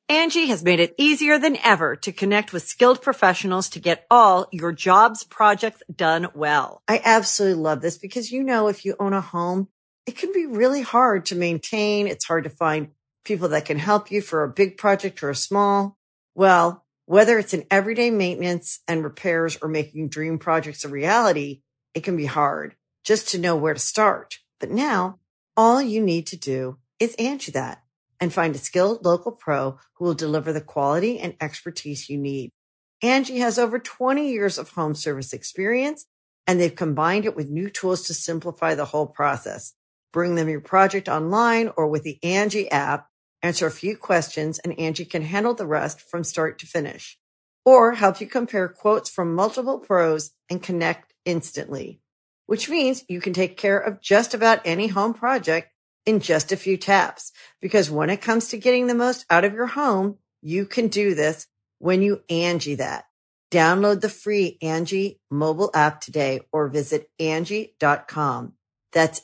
Angie has made it easier than ever to connect with skilled professionals to get all your jobs projects done well. I absolutely love this because, if you own a home, it can be really hard to maintain. It's hard to find people that can help you for a big project or a small. Well, whether it's in everyday maintenance and repairs or making dream projects a reality, it can be hard just to know where to start. But now all you need to do is Angie that and find a skilled local pro who will deliver the quality and expertise you need. Angie has over 20 years of home service experience, and they've combined it with new tools to simplify the whole process. Bring them your project online or with the Angie app, answer a few questions, and Angie can handle the rest from start to finish. Or help you compare quotes from multiple pros and connect instantly, which means you can take care of just about any home project in just a few taps. Because when it comes to getting the most out of your home, you can do this when you Angie that. Download the free Angie mobile app today or visit Angie.com. That's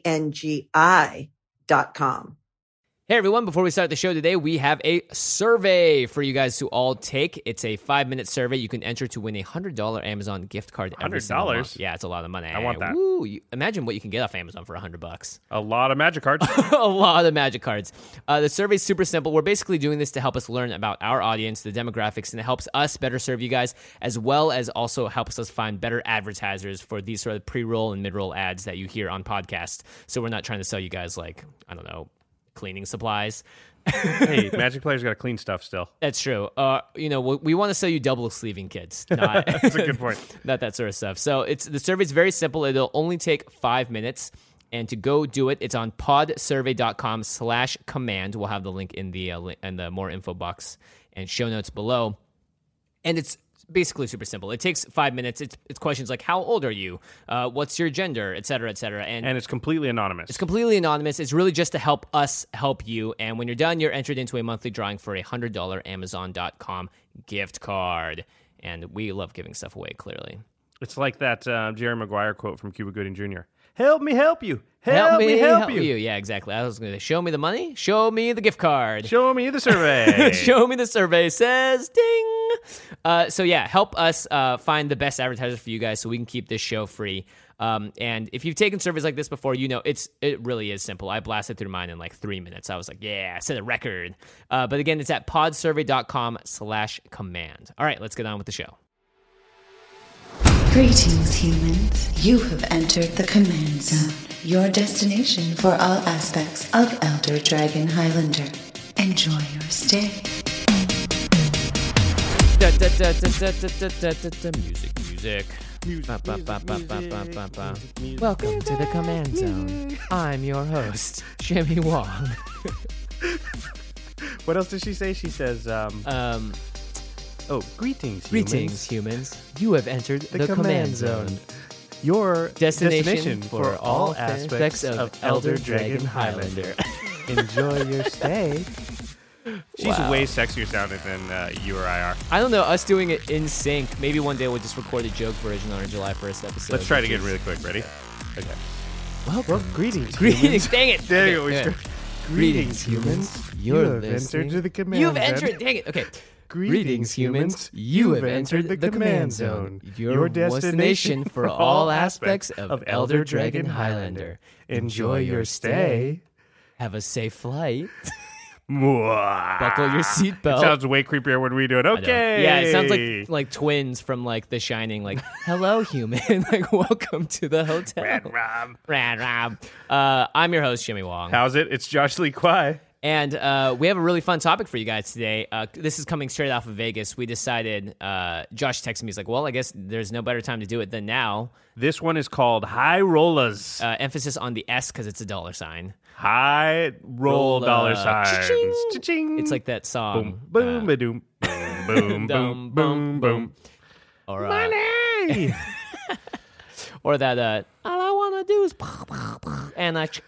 ANGI.com. Hey everyone, before we start the show today, we have a survey for you guys to all take. It's a 5-minute survey. You can enter to win a $100 Amazon gift card every single month. Yeah, it's a lot of money. I want that. Woo, imagine what you can get off Amazon for $100. A lot of magic cards. A lot of magic cards. The survey's super simple. We're basically doing this to help us learn about our audience, the demographics, and it helps us better serve you guys, as well as also helps us find better advertisers for these sort of pre-roll and mid-roll ads that you hear on podcasts. So we're not trying to sell you guys cleaning supplies. Hey, Magic Player's got clean stuff still. That's true. We want to sell you double sleeving kids. Not, That's a good point. Not that sort of stuff. So the survey's very simple. It'll only take 5 minutes. And to go do it, it's on podsurvey.com/command. We'll have the link in the more info box and show notes below. And it's basically super simple. It takes 5 minutes. It's questions like, how old are you? What's your gender? Et cetera, et cetera. And it's completely anonymous. It's completely anonymous. It's really just to help us help you. And when you're done, you're entered into a monthly drawing for a $100 Amazon.com gift card. And we love giving stuff away, clearly. It's like that Jerry Maguire quote from Cuba Gooding Jr. Help me help you. Help me help you. Yeah, exactly. I was going to show me the money. Show me the gift card. Show me the survey. Show me the survey says ding. So yeah, help us find the best advertisers for you guys so we can keep this show free. And if you've taken surveys like this before, it really is simple. I blasted through mine in like 3 minutes. I was like, yeah, set a record. But again, it's at podsurvey.com/command. All right, let's get on with the show. Greetings, humans. You have entered the Command Zone, your destination for all aspects of Elder Dragon Highlander. Enjoy your stay. Music. Welcome to the Command Zone. I'm your host, Jimmy Wong. What else does she say? She says, greetings, humans. You have entered the Command Zone. Your destination for all aspects of Elder Dragon Highlander. Enjoy your stay. She's way sexier sounding than you or I are. I don't know. Us doing it in sync. Maybe one day we'll just record a joke version on our July 1st episode. Let's try it again really quick. Ready? Okay. Welcome. Greetings. Dang it. There you go. Greetings, humans. You've entered the Command Zone. You've entered. Dang it. Okay. Greetings, humans. You have entered the Command Zone, your destination for all aspects of Elder Dragon Highlander. Enjoy your stay. Have a safe flight. Buckle your seatbelt. It sounds way creepier when we do it. Okay. Yeah, it sounds like twins from The Shining. Like, hello, human. Welcome to the hotel. Rad Rob. I'm your host, Jimmy Wong. How's it? It's Josh Lee Kwai. And we have a really fun topic for you guys today. This is coming straight off of Vegas. We decided, Josh texted me, he's like, well, I guess there's no better time to do it than now. This one is called High Rollers. Emphasis on the S because it's a dollar sign. High roll dollar signs. Cha-ching. Cha-ching. It's like that song. Boom, boom, ba-doom. Boom, boom, boom, boom. Or, money! Or that, all I want to do is... And I...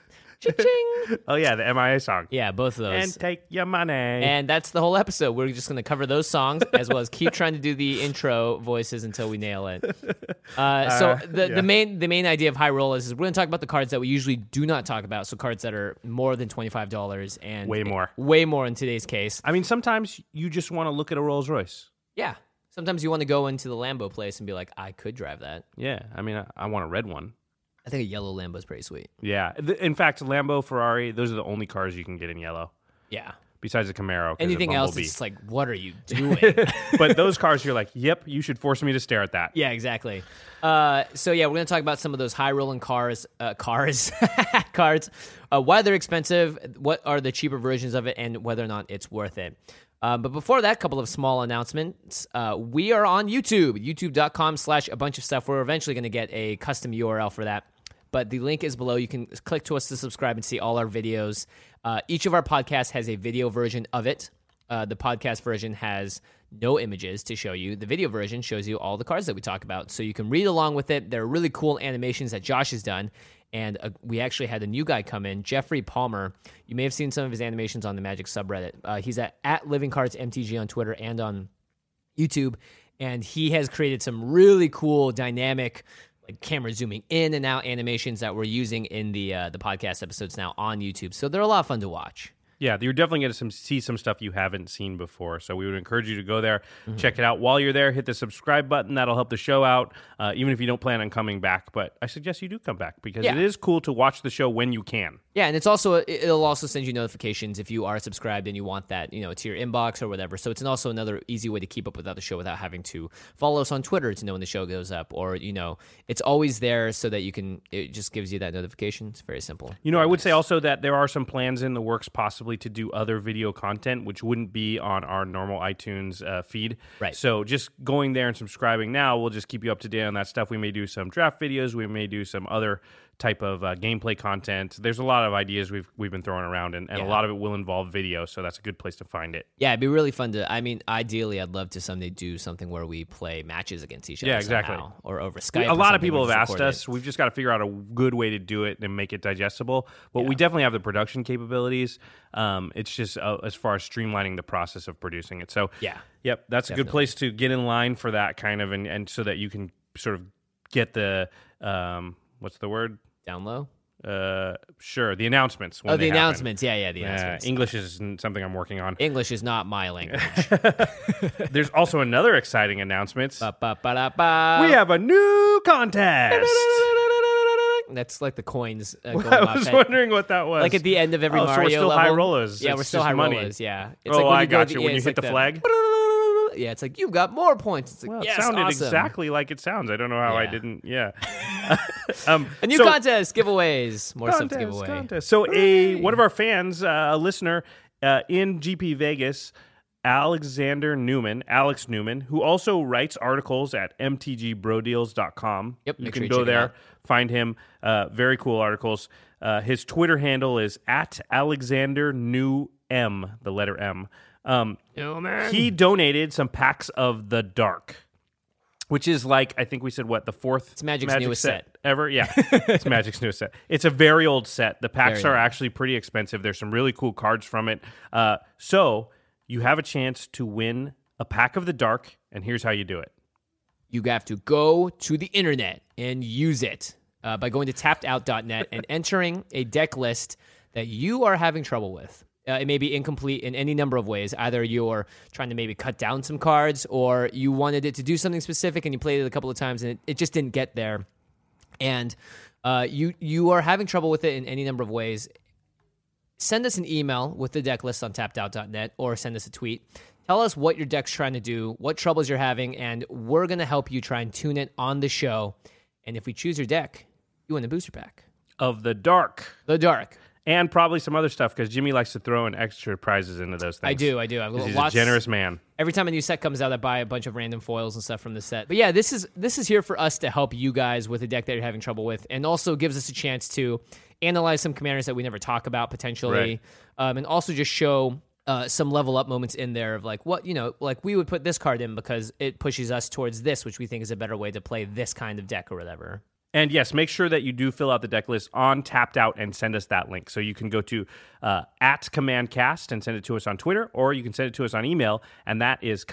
Cha-ching. Oh, yeah, the MIA song. Yeah, both of those. And take your money. And that's the whole episode. We're just going to cover those songs as well as keep trying to do the intro voices until we nail it. The main idea of High Roll is we're going to talk about the cards that we usually do not talk about. So cards that are more than $25 and way more in today's case. I mean, sometimes you just want to look at a Rolls Royce. Yeah. Sometimes you want to go into the Lambo place and be like, I could drive that. Yeah. I mean, I want a red one. I think a yellow Lambo is pretty sweet. Yeah. In fact, Lambo, Ferrari, those are the only cars you can get in yellow. Yeah. Besides the Camaro. Anything else, it's like, what are you doing? But those cars, you're like, yep, you should force me to stare at that. Yeah, exactly. We're going to talk about some of those high-rolling cards, why they're expensive, what are the cheaper versions of it, and whether or not it's worth it. But before that, a couple of small announcements. We are on YouTube, youtube.com/a bunch of stuff. We're eventually going to get a custom URL for that. But the link is below. You can click to us to subscribe and see all our videos. Each of our podcasts has a video version of it. The podcast version has no images to show you. The video version shows you all the cards that we talk about. So you can read along with it. There are really cool animations that Josh has done. And we actually had a new guy come in, Jeffrey Palmer. You may have seen some of his animations on the Magic subreddit. He's at LivingCardsMTG on Twitter and on YouTube. And he has created some really cool dynamic like camera zooming in and out animations that we're using in the podcast episodes now on YouTube. So they're a lot of fun to watch. Yeah, you're definitely going to see some stuff you haven't seen before. So we would encourage you to go there, check it out. While you're there, hit the subscribe button. That'll help the show out, even if you don't plan on coming back. But I suggest you do come back because it is cool to watch the show when you can. Yeah, and it'll also send you notifications if you are subscribed and you want that, to your inbox or whatever. So it's also another easy way to keep up with the show without having to follow us on Twitter to know when the show goes up. Or, it's always there so that it just gives you that notification. It's very simple. I would say also that there are some plans in the works possibly to do other video content, which wouldn't be on our normal iTunes feed. Right. So just going there and subscribing now will just keep you up to date on that stuff. We may do some draft videos. We may do some other type of gameplay content. There's a lot of ideas we've been throwing around, and a lot of it will involve video, so that's a good place to find it. Yeah, it'd be really fun ideally, I'd love to someday do something where we play matches against each other somehow, or over Skype. A lot of people have asked us. We've just got to figure out a good way to do it and make it digestible, but we definitely have the production capabilities. It's just as far as streamlining the process of producing it. So, yep, that's definitely a good place to get in line for that kind of, and so that you can sort of get the, what's the word? Down low? Sure. The announcements. The announcements. Yeah, the announcements. English is something I'm working on. English is not my language. There's also another exciting announcement. We have a new contest. That's like the coins going I was wondering what that was. Like at the end of every Mario so we're still level. high rollers. Yeah, we're still high rollers. Yeah. It's like I got you. When you hit the flag. Yeah, it's like, you've got more points. It's like, well, yes, it sounded awesome. exactly like it sounds. I don't know how I didn't. Yeah. A new contest, giveaways, more stuff to give away. Contest. So one of our fans, a listener in GP Vegas, Alex Newman, who also writes articles at mtgbrodeals.com. Yep, you can go there, find him. Very cool articles. His Twitter handle is @AlexanderNewM, the letter M. He donated some packs of the Dark, which is like, I think we said, the fourth it's Magic's newest set ever? Yeah, it's Magic's newest set. It's a very old set. The packs are actually pretty expensive. There's some really cool cards from it. So you have a chance to win a pack of the Dark, and here's how you do it. You have to go to the internet and use it by going to tappedout.net and entering a deck list that you are having trouble with. It may be incomplete in any number of ways. Either you're trying to maybe cut down some cards, or you wanted it to do something specific and you played it a couple of times and it just didn't get there. And you are having trouble with it in any number of ways. Send us an email with the deck list on tappedout.net, or send us a tweet. Tell us what your deck's trying to do, what troubles you're having, and we're going to help you try and tune it on the show. And if we choose your deck, you win the booster pack of the Dark. The Dark. And probably some other stuff, because Jimmy likes to throw in extra prizes into those things. I do. He's a generous man. Every time a new set comes out, I buy a bunch of random foils and stuff from the set. But yeah, this is here for us to help you guys with a deck that you're having trouble with, and also gives us a chance to analyze some commanders that we never talk about potentially, and also just show some level up moments in there of like what, like we would put this card in because it pushes us towards this, which we think is a better way to play this kind of deck or whatever. And yes, make sure that you do fill out the deck list on Tapped Out and send us that link. So you can go to @CommandCast and send it to us on Twitter, or you can send it to us on email, and that is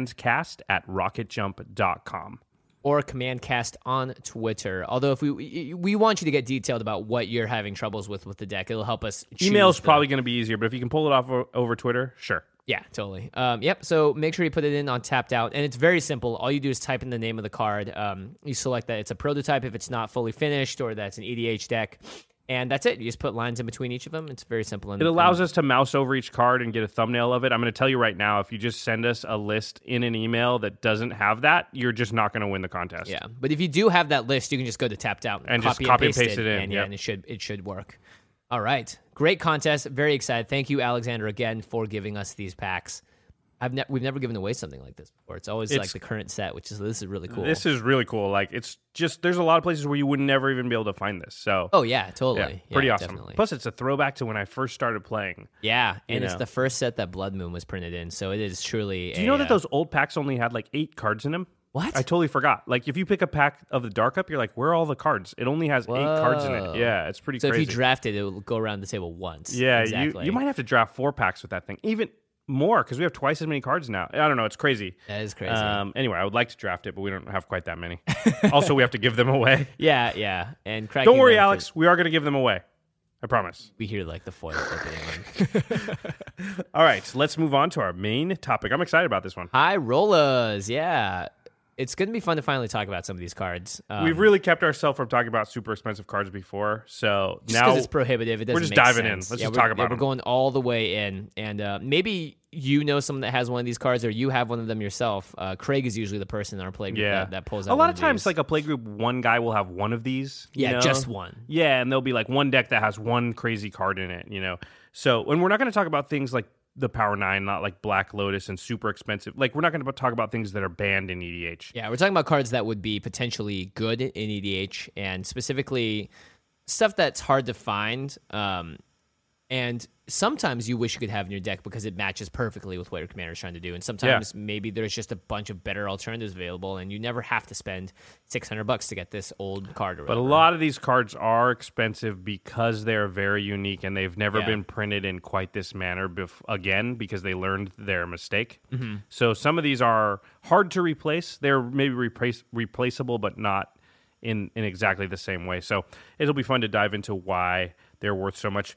commandcast@rocketjump.com. Or CommandCast on Twitter. Although if we want you to get detailed about what you're having troubles with the deck, it'll help us. Email is probably going to be easier, but if you can pull it off over Twitter, sure. Yeah, totally. Yep. So make sure you put it in on Tapped Out, and it's very simple. All you do is type in the name of the card. You select that it's a prototype if it's not fully finished, or that's an EDH deck, and that's it. You just put lines in between each of them. It's very simple. It allows us to mouse over each card and get a thumbnail of it. I'm going to tell you right now, if you just send us a list in an email that doesn't have that, you're just not going to win the contest. Yeah, but if you do have that list, you can just go to Tapped Out and just copy and paste it in. And, and it should work. All right. Great contest. Very excited. Thank you, Alexander, again, for giving us these packs. We've never given away something like this before. It's always like the current set, this is really cool. This is really cool. Like, it's just, there's a lot of places where you would never even be able to find this. So, oh yeah, totally. Yeah, pretty awesome. Definitely. Plus, it's a throwback to when I first started playing. Yeah, and it's the first set that Blood Moon was printed in, so it is truly. Do you know that those old packs only had like 8 cards in them? What? I totally forgot. Like, if you pick a pack of the Dark Up, you're like, where are all the cards? It only has 8 cards in it. Yeah, it's pretty crazy. So if you draft it, it will go around the table once. Yeah, exactly. You might have to draft 4 packs with that thing. Even more, because we have twice as many cards now. I don't know. It's crazy. That is crazy. Anyway, I would like to draft it, but we don't have quite that many. Also, we have to give them away. Yeah. And don't worry, Alex. We are going to give them away. I promise. We hear like the foil opening. All right, let's move on to our main topic. I'm excited about this one. High rollers. Yeah. It's going to be fun to finally talk about some of these cards. We've really kept ourselves from talking about super expensive cards before, so just now because it's prohibitive, it doesn't. We're just make diving sense. in. Let's just talk about them. We're going all the way in, and maybe you know someone that has one of these cards, or you have one of them yourself. Craig is usually the person in our play group that pulls out. A lot of times, like a play group, one guy will have one of these. Yeah, just one. Yeah, and there'll be like one deck that has one crazy card in it. So, and we're not going to talk about things like the Power 9, not like Black Lotus and super expensive. Like, we're not going to talk about things that are banned in EDH. Yeah, we're talking about cards that would be potentially good in EDH, and specifically stuff that's hard to find. And sometimes you wish you could have in your deck because it matches perfectly with what your commander is trying to do. And sometimes maybe there's just a bunch of better alternatives available, and you never have to spend $600 to get this old card. Or but a lot of these cards are expensive because they're very unique, and they've never been printed in quite this manner again because they learned their mistake. Mm-hmm. So some of these are hard to replace. They're maybe replaceable, but not in exactly the same way. So it'll be fun to dive into why they're worth so much.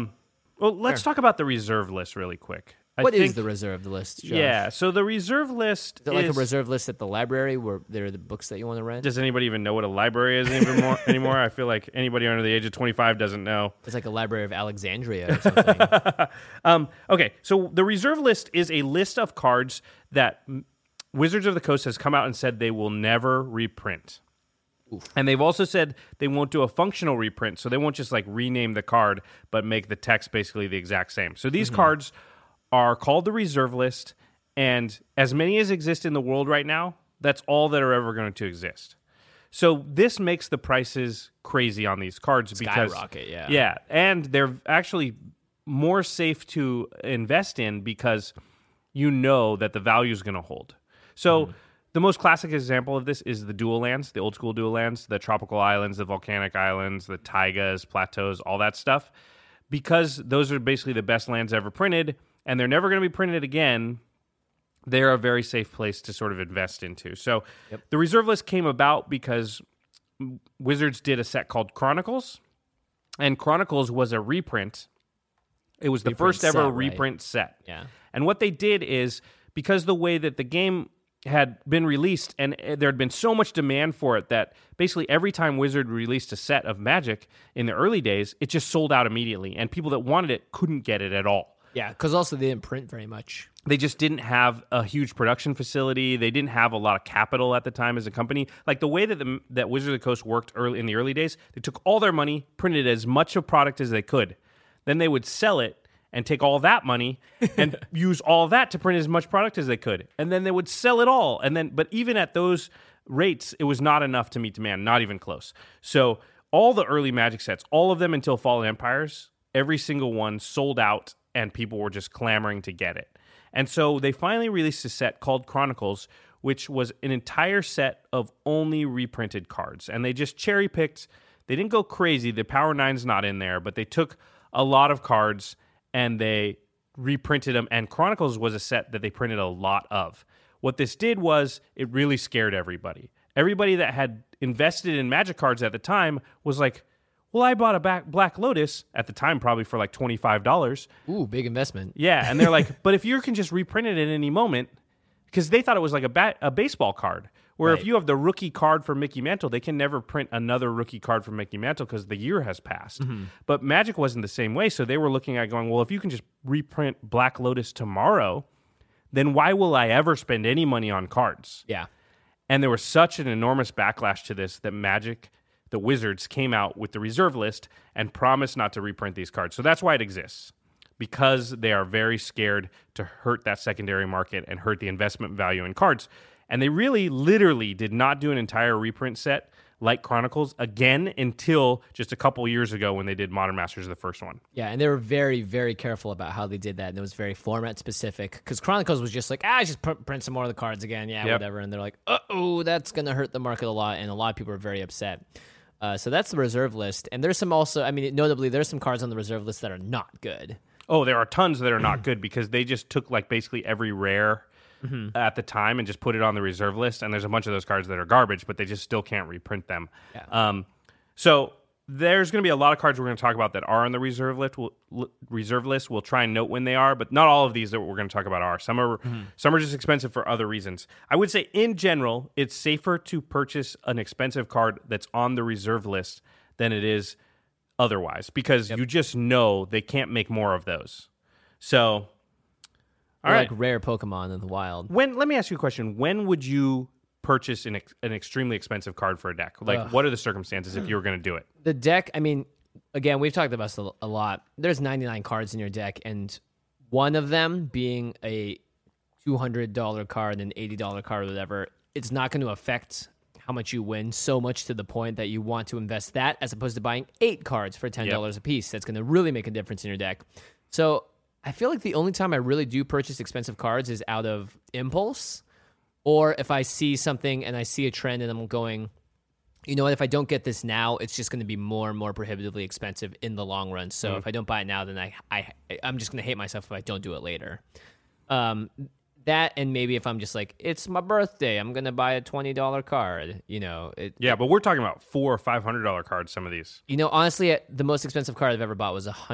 Well, let's talk about the reserve list really quick. What is the reserve list, Josh? Yeah, so the reserve list is it like a reserve list at the library where there are the books that you want to rent? Does anybody even know what a library is anymore? I feel like anybody under the age of 25 doesn't know. It's like a Library of Alexandria or something. Okay, so the reserve list is a list of cards that Wizards of the Coast has come out and said they will never reprint. Oof. And they've also said they won't do a functional reprint, so they won't just like rename the card, but make the text basically the exact same. So these cards are called the reserve list, and as many as exist in the world right now, that's all that are ever going to exist. So this makes the prices crazy on these cards because skyrocket, yeah, and they're actually more safe to invest in because you know that the value is going to hold. So. The most classic example of this is the dual lands, the old school dual lands, the tropical islands, the volcanic islands, the taigas, plateaus, all that stuff. Because those are basically the best lands ever printed, and they're never going to be printed again, they're a very safe place to sort of invest into. So the reserve list came about because Wizards did a set called Chronicles, and Chronicles was a reprint. It was the first ever reprint set. Yeah. And what they did is, because the way that the game had been released and there had been so much demand for it that basically every time Wizard released a set of Magic in the early days, it just sold out immediately, and people that wanted it couldn't get it at all. Yeah, because also they didn't print very much. They just didn't have a huge production facility. They didn't have a lot of capital at the time as a company. Like the way that that Wizards of the Coast worked in the early days, they took all their money, printed as much of product as they could. Then they would sell it and take all that money and use all that to print as much product as they could. And then they would sell it all. But even at those rates, it was not enough to meet demand, not even close. So all the early Magic sets, all of them until Fallen Empires, every single one sold out and people were just clamoring to get it. And so they finally released a set called Chronicles, which was an entire set of only reprinted cards. And they just cherry-picked. They didn't go crazy. The Power 9's not in there, but they took a lot of cards and they reprinted them. And Chronicles was a set that they printed a lot of. What this did was it really scared everybody. Everybody that had invested in Magic cards at the time was like, well, I bought a Black Lotus at the time, probably for like $25. Ooh, big investment. Yeah, and they're like, but if you can just reprint it at any moment, because they thought it was like a baseball card, where if you have the rookie card for Mickey Mantle, they can never print another rookie card for Mickey Mantle because the year has passed. Mm-hmm. But Magic wasn't the same way, so they were looking at going, well, if you can just reprint Black Lotus tomorrow, then why will I ever spend any money on cards? Yeah. And there was such an enormous backlash to this that Magic, the Wizards, came out with the reserve list and promised not to reprint these cards. So that's why it exists, because they are very scared to hurt that secondary market and hurt the investment value in cards. And they really, literally did not do an entire reprint set like Chronicles again until just a couple years ago when they did Modern Masters, the first one. Yeah, and they were very, very careful about how they did that, and it was very format specific, because Chronicles was just like, just print some more of the cards again, whatever, and they're like, uh-oh, that's going to hurt the market a lot, and a lot of people are very upset. So that's the reserve list, and there's some also, I mean, notably, there's some cards on the reserve list that are not good. Oh, there are tons that are not good, because they just took like basically every rare at the time and just put it on the reserve list, and there's a bunch of those cards that are garbage, but they just still can't reprint them. Yeah. So there's going to be a lot of cards we're going to talk about that are on the reserve list. We'll try and note when they are, but not all of these that we're going to talk about are. Some are just expensive for other reasons. I would say in general, it's safer to purchase an expensive card that's on the reserve list than it is otherwise, because you just know they can't make more of those. So, all right. Like rare Pokemon in the wild. Let me ask you a question. When would you purchase an extremely expensive card for a deck? Like, what are the circumstances if you were going to do it? The deck, I mean, again, we've talked about this a lot. There's 99 cards in your deck, and one of them being a $200 card, an $80 card, or whatever, it's not going to affect how much you win so much to the point that you want to invest that as opposed to buying 8 cards for $10 a piece. That's going to really make a difference in your deck. So I feel like the only time I really do purchase expensive cards is out of impulse, or if I see something and I see a trend and I'm going, you know what, if I don't get this now, it's just going to be more and more prohibitively expensive in the long run. So if I don't buy it now, then I'm just going to hate myself if I don't do it later. That, and maybe if I'm just like, it's my birthday, I'm going to buy a $20 card, you know. But we're talking about $400 or $500 cards, some of these. You know, honestly, the most expensive card I've ever bought was over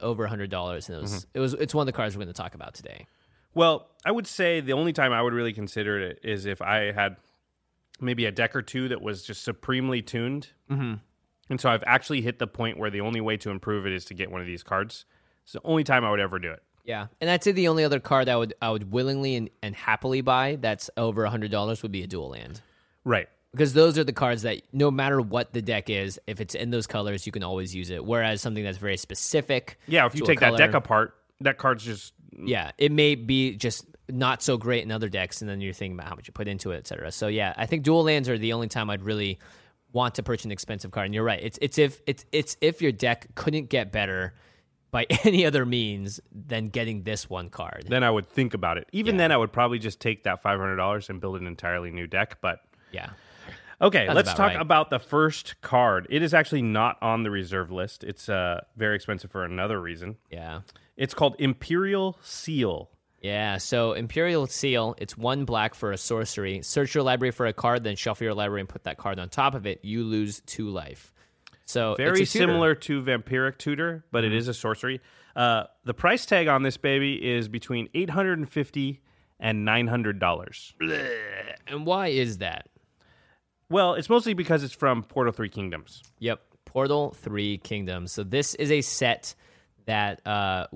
$100, and it's one of the cards we're going to talk about today. Well, I would say the only time I would really consider it is if I had maybe a deck or two that was just supremely tuned. Mm-hmm. And so I've actually hit the point where the only way to improve it is to get one of these cards. It's the only time I would ever do it. Yeah, and I'd say the only other card I would willingly and happily buy that's over $100 would be a dual land. Right. Because those are the cards that no matter what the deck is, if it's in those colors, you can always use it. Whereas something that's very specific. Yeah, if you take that deck apart, that card's just... Yeah, it may be just not so great in other decks, and then you're thinking about how much you put into it, et cetera. So yeah, I think dual lands are the only time I'd really want to purchase an expensive card. And you're right. It's if your deck couldn't get better by any other means than getting this one card. Then I would think about it. Even then, I would probably just take that $500 and build an entirely new deck. But yeah. Okay, let's talk about the first card. It is actually not on the reserve list. It's very expensive for another reason. Yeah. It's called Imperial Seal. Yeah, so Imperial Seal, it's 1 black for a sorcery. Search your library for a card, then shuffle your library and put that card on top of it. You lose 2 life. So very similar to Vampiric Tutor, but it is a sorcery. The price tag on this baby is between $850 and $900. And why is that? Well, it's mostly because it's from Portal 3 Kingdoms. Yep, Portal 3 Kingdoms. So this is a set that had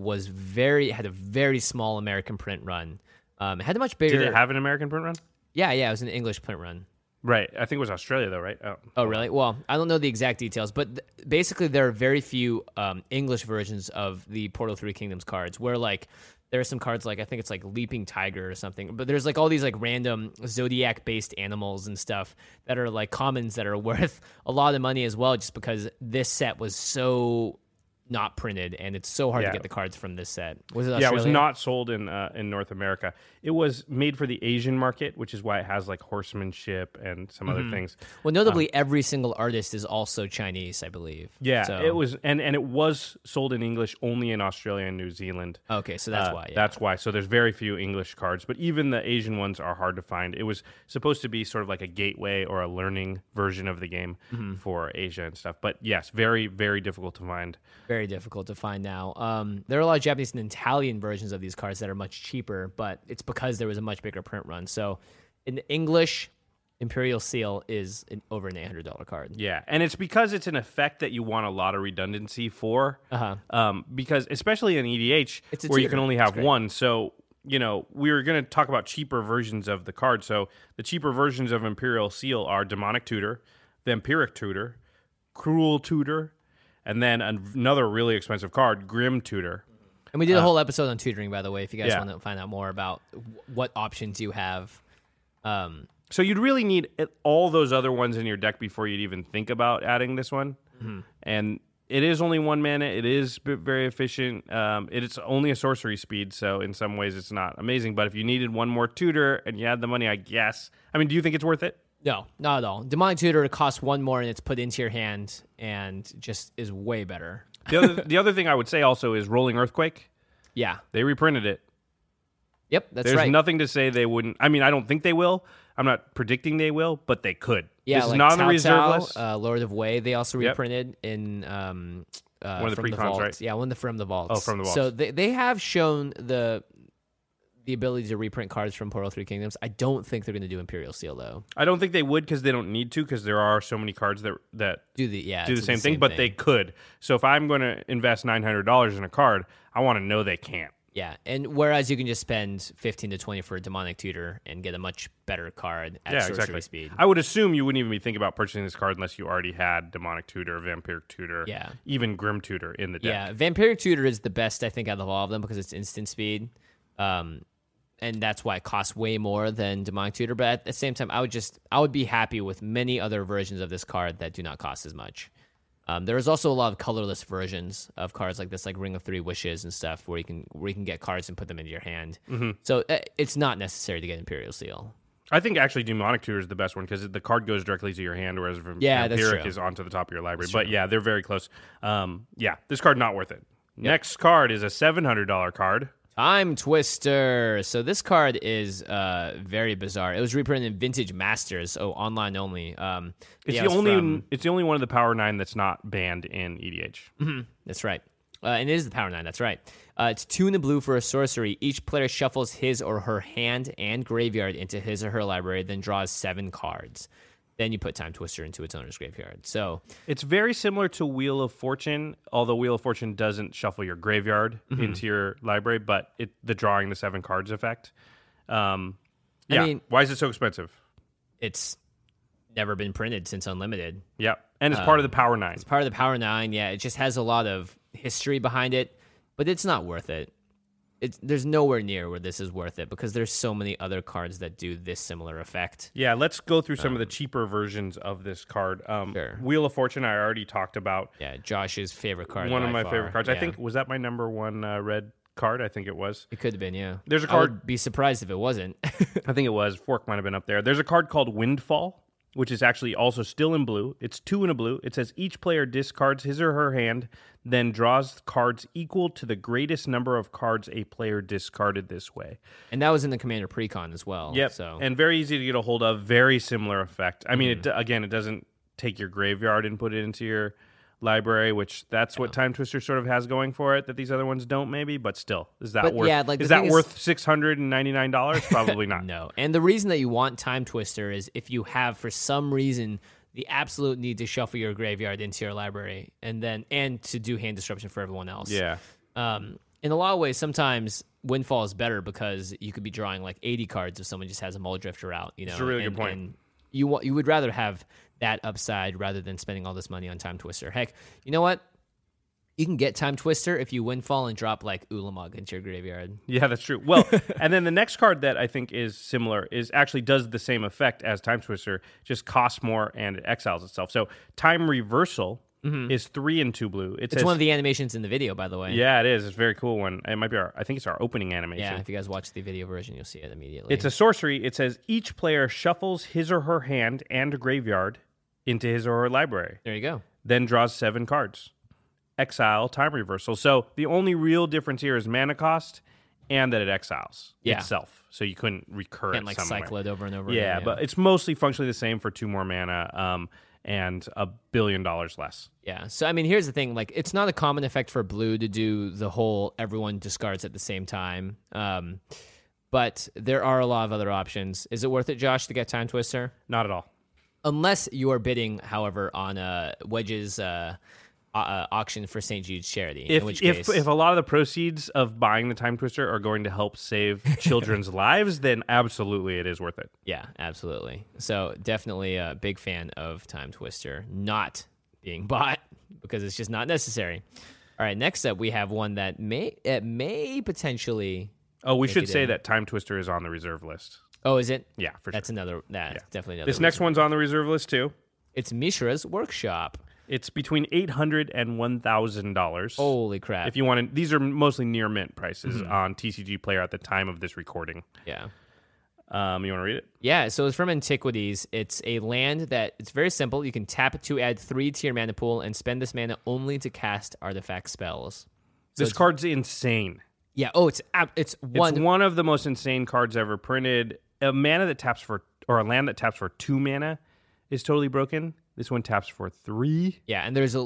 a very small American print run. It had a much bigger... Did it have an American print run? Yeah, it was an English print run. Right. I think it was Australia, though, right? Oh, really? Well, I don't know the exact details, but basically there are very few English versions of the Portal 3 Kingdoms cards where, like, there are some cards like, I think it's like Leaping Tiger or something, but there's like all these like random Zodiac-based animals and stuff that are like commons that are worth a lot of money as well, just because this set was so not printed, and it's so hard to get the cards from this set. Was it Australia? Yeah, it was not sold in North America. It was made for the Asian market, which is why it has like horsemanship and some other things. Well, notably, every single artist is also Chinese, I believe. Yeah, so. it was, and it was sold in English only in Australia and New Zealand. Okay, so that's why. Yeah. That's why. So there's very few English cards, but even the Asian ones are hard to find. It was supposed to be sort of like a gateway or a learning version of the game for Asia and stuff. But yes, very, very difficult to find. Very difficult to find now. There are a lot of Japanese and Italian versions of these cards that are much cheaper, but it's because there was a much bigger print run. So in English, Imperial Seal is over an $800 card. Yeah, and it's because it's an effect that you want a lot of redundancy for. Because especially in EDH, where you can only have one. So, we were going to talk about cheaper versions of the card. So the cheaper versions of Imperial Seal are Demonic Tutor, Vampiric Tutor, Cruel Tutor, and then another really expensive card, Grim Tutor. And we did a whole episode on tutoring, by the way, if you guys want to find out more about what options you have. So you'd really need all those other ones in your deck before you'd even think about adding this one. And it is only 1 mana. It is very efficient. It's only a sorcery speed, so in some ways it's not amazing. But if you needed one more tutor and you had the money, I guess. I mean, do you think it's worth it? No, not at all. Demonic Tutor costs 1 more and it's put into your hand and just is way better. The other thing I would say also is Rolling Earthquake. Yeah. They reprinted it. Yep, that's There's right. There's nothing to say they wouldn't. I mean, I don't think they will. I'm not predicting they will, but they could. Yeah, this like is not on the Cao reserve Cao, list. Lord of Way, they also reprinted in one of the from precons, vault. right? Yeah, one of the From the Vaults. Oh, From the Vaults. So they have shown the ability to reprint cards from Portal 3 Kingdoms. I don't think they're going to do Imperial Seal, though. I don't think they would because they don't need to, because there are so many cards that do the same thing, but they could. So if I'm going to invest $900 in a card, I want to know they can't. Yeah, and whereas you can just spend 15 to 20 for a Demonic Tutor and get a much better card at sorcery speed. I would assume you wouldn't even be thinking about purchasing this card unless you already had Demonic Tutor, Vampiric Tutor, even Grim Tutor in the deck. Yeah, Vampiric Tutor is the best, I think, out of all of them because it's instant speed. And that's why it costs way more than Demonic Tutor. But at the same time, I would be happy with many other versions of this card that do not cost as much. There is also a lot of colorless versions of cards like this, like Ring of 3 Wishes and stuff, where you can get cards and put them into your hand. So it's not necessary to get Imperial Seal. I think actually Demonic Tutor is the best one because the card goes directly to your hand, whereas Vampiric is onto the top of your library. But yeah, they're very close. This card not worth it. Yep. Next card is a $700 card. Time Twister. So this card is very bizarre. It was reprinted in Vintage Masters, so online only. It's the only one of the Power 9 that's not banned in EDH. That's right. And it is the Power 9, that's right. It's 2 in the blue for a sorcery. Each player shuffles his or her hand and graveyard into his or her library, then draws 7 cards. Then you put Time Twister into its owner's graveyard. So it's very similar to Wheel of Fortune, although Wheel of Fortune doesn't shuffle your graveyard into your library, but the drawing the 7 cards effect. I mean, why is it so expensive? It's never been printed since Unlimited. Yeah, and it's part of the Power 9. It's part of the Power 9, yeah. It just has a lot of history behind it, but it's not worth it. There's nowhere near where this is worth it because there's so many other cards that do this similar effect. Yeah, let's go through some of the cheaper versions of this card. Sure. Wheel of Fortune, I already talked about. Yeah, Josh's favorite card. One of my favorite cards. Yeah. I think, was that my number 1 red card? I think it was. It could have been, yeah. There's a card. I would be surprised if it wasn't. I think it was. Fork might have been up there. There's a card called Windfall, which is actually also still in blue. It's 2 in a blue. It says each player discards his or her hand, then draws cards equal to the greatest number of cards a player discarded this way. And that was in the Commander Precon as well. Yep. So. And very easy to get a hold of. Very similar effect. I mean, it doesn't take your graveyard and put it into your library, which that's what Time Twister sort of has going for it that these other ones don't, maybe. But still, is that worth $699? Probably not. No. And the reason that you want Time Twister is if you have, for some reason, the absolute need to shuffle your graveyard into your library and to do hand disruption for everyone else. Yeah. In a lot of ways, sometimes Windfall is better because you could be drawing like 80 cards if someone just has a Muldrifter out. That's a really good point. And you would rather have that upside rather than spending all this money on Time Twister. Heck, you know what? You can get Time Twister if you Windfall and drop like Ulamog into your graveyard. Yeah, that's true. Well, and then the next card that I think is similar actually does the same effect as Time Twister, just costs more and it exiles itself. So Time Reversal is 3 and 2 blue. It's one of the animations in the video, by the way. Yeah, it is. It's a very cool one. It might be I think it's our opening animation. Yeah, if you guys watch the video version, you'll see it immediately. It's a sorcery. It says each player shuffles his or her hand and graveyard into his or her library. There you go. Then draws 7 cards. Exile, time reversal. So the only real difference here is mana cost and that it exiles itself. So you couldn't recur Can't it somewhere. cycle it over and over Yeah, again. but it's mostly functionally the same for 2 more mana and $1 billion less. Yeah. So, I mean, here's the thing. Like, it's not a common effect for blue to do the whole everyone discards at the same time. But there are a lot of other options. Is it worth it, Josh, to get Time Twister? Not at all. Unless you are bidding, however, on Wedge's auction for St. Jude's charity. In which case, if a lot of the proceeds of buying the Time Twister are going to help save children's lives, then absolutely it is worth it. Yeah, absolutely. So definitely a big fan of Time Twister not being bought because it's just not necessary. All right, next up we have one that may potentially. Oh, we should say that Time Twister is on the reserve list. Oh, is it? Yeah, for sure. That's definitely another. This next one's on the reserve list too. It's Mishra's Workshop. It's between $800 and $1,000. Holy crap! If you want to, these are mostly near mint prices on TCG Player at the time of this recording. Yeah. You want to read it? Yeah. So it's from Antiquities. It's a land that it's very simple. You can tap it to add 3 to your mana pool and spend this mana only to cast artifact spells. So this card's insane. Yeah. Oh, it's one of the most insane cards ever printed. A mana that taps for, or a land that taps for 2 mana is totally broken. This one taps for 3. Yeah, and the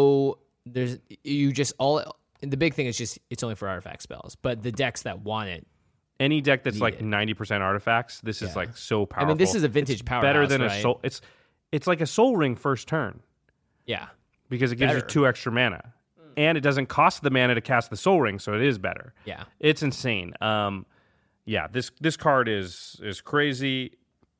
big thing is just it's only for artifact spells. But the decks that want it, any deck that's like 90% artifacts, this is like so powerful. I mean, this is a vintage powerhouse. Better than right? a soul. It's like a Soul Ring first turn. Yeah, because it gives you 2 extra mana, and it doesn't cost the mana to cast the Soul Ring, so it is better. Yeah, it's insane. Yeah, this card is crazy.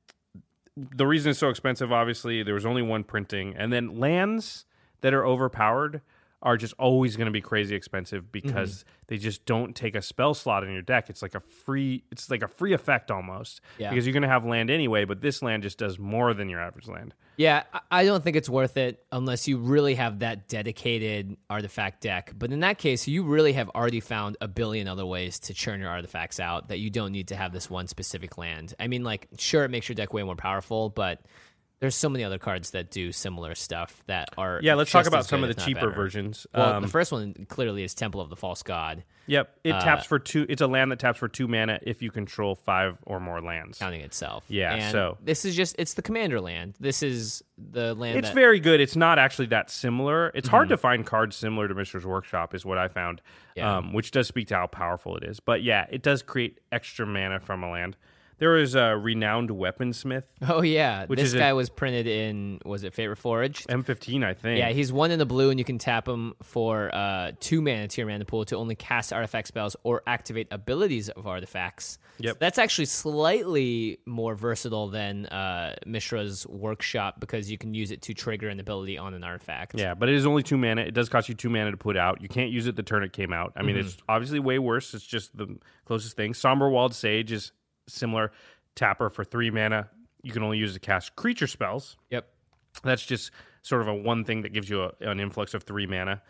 The reason it's so expensive, obviously, there was only one printing, and then lands that are overpowered are just always going to be crazy expensive because they just don't take a spell slot in your deck. It's like a free effect almost because you're going to have land anyway, but this land just does more than your average land. Yeah, I don't think it's worth it unless you really have that dedicated artifact deck. But in that case, you really have already found a billion other ways to churn your artifacts out that you don't need to have this one specific land. I mean, like, sure, it makes your deck way more powerful, but there's so many other cards that do similar stuff that are. Yeah, let's talk about some of the cheaper versions. Well, the first one clearly is Temple of the False God. Yep, it taps for 2. It's a land that taps for 2 mana if you control 5 or more lands, counting itself. Yeah, and so this is it's the commander land. This is the land. It's very good. It's not actually that similar. It's hard to find cards similar to Mishra's Workshop, is what I found. Yeah. Which does speak to how powerful it is. But yeah, it does create extra mana from a land. There is a Renowned Weaponsmith. Oh, yeah. This guy was printed in, was it Fate Reforged? M15, I think. Yeah, he's 1 in the blue, and you can tap him for 2 mana to your mana pool to only cast artifact spells or activate abilities of artifacts. Yep. So that's actually slightly more versatile than Mishra's Workshop because you can use it to trigger an ability on an artifact. Yeah, but it is only 2 mana. It does cost you 2 mana to put out. You can't use it the turn it came out. I mean, it's obviously way worse. It's just the closest thing. Somberwald Sage is similar. Tapper for 3 mana. You can only use it to cast creature spells. Yep. That's just sort of a one thing that gives you an influx of 3 mana.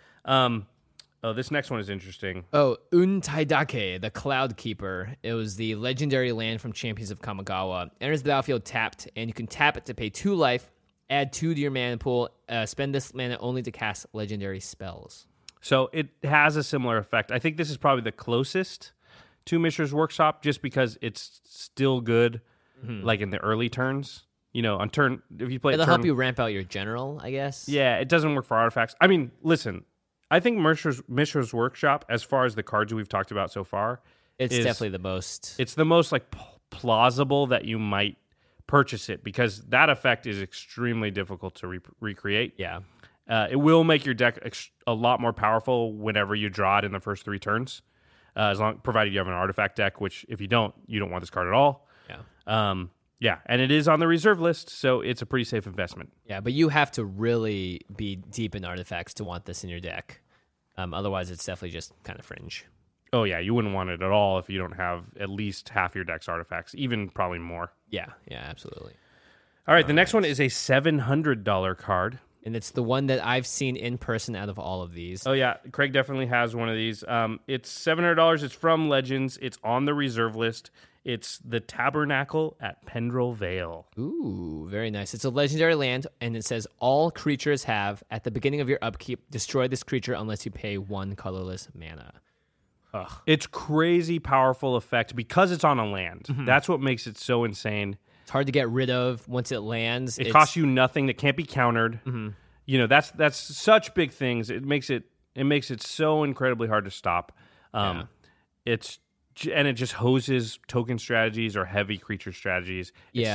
This next one is interesting. Oh, Untaidake, the Cloud Keeper. It was the legendary land from Champions of Kamigawa. Enters the battlefield tapped, and you can tap it to pay 2 life, add 2 to your mana pool, spend this mana only to cast legendary spells. So it has a similar effect. I think this is probably the closest to Mishra's Workshop just because it's still good, like in the early turns. You know, on turn, if you play it'll help you ramp out your general, I guess. Yeah, it doesn't work for artifacts. I mean, listen, I think Mishra's Workshop, as far as the cards we've talked about so far, it's definitely the most. It's the most like plausible that you might purchase it because that effect is extremely difficult to recreate. Yeah, it will make your deck a lot more powerful whenever you draw it in the first 3 turns. Provided you have an artifact deck, which if you don't want this card at all. Yeah. Yeah, and it is on the reserve list, so it's a pretty safe investment. Yeah, but you have to really be deep in artifacts to want this in your deck. Otherwise, it's definitely just kind of fringe. Oh, yeah, you wouldn't want it at all if you don't have at least half your deck's artifacts, even probably more. Yeah, absolutely. All right, the next one is a $700 card. And it's the one that I've seen in person out of all of these. Oh, yeah. Craig definitely has one of these. It's $700. It's from Legends. It's on the reserve list. It's the Tabernacle at Pendrell Vale. Ooh, very nice. It's a legendary land, and it says all creatures have, at the beginning of your upkeep, destroy this creature unless you pay 1 colorless mana. Ugh. It's crazy powerful effect because it's on a land. Mm-hmm. That's what makes it so insane. It's hard to get rid of once it lands. It costs you nothing. That can't be countered. Mm-hmm. You know, that's such big things. It makes it so incredibly hard to stop. It just hoses token strategies or heavy creature strategies.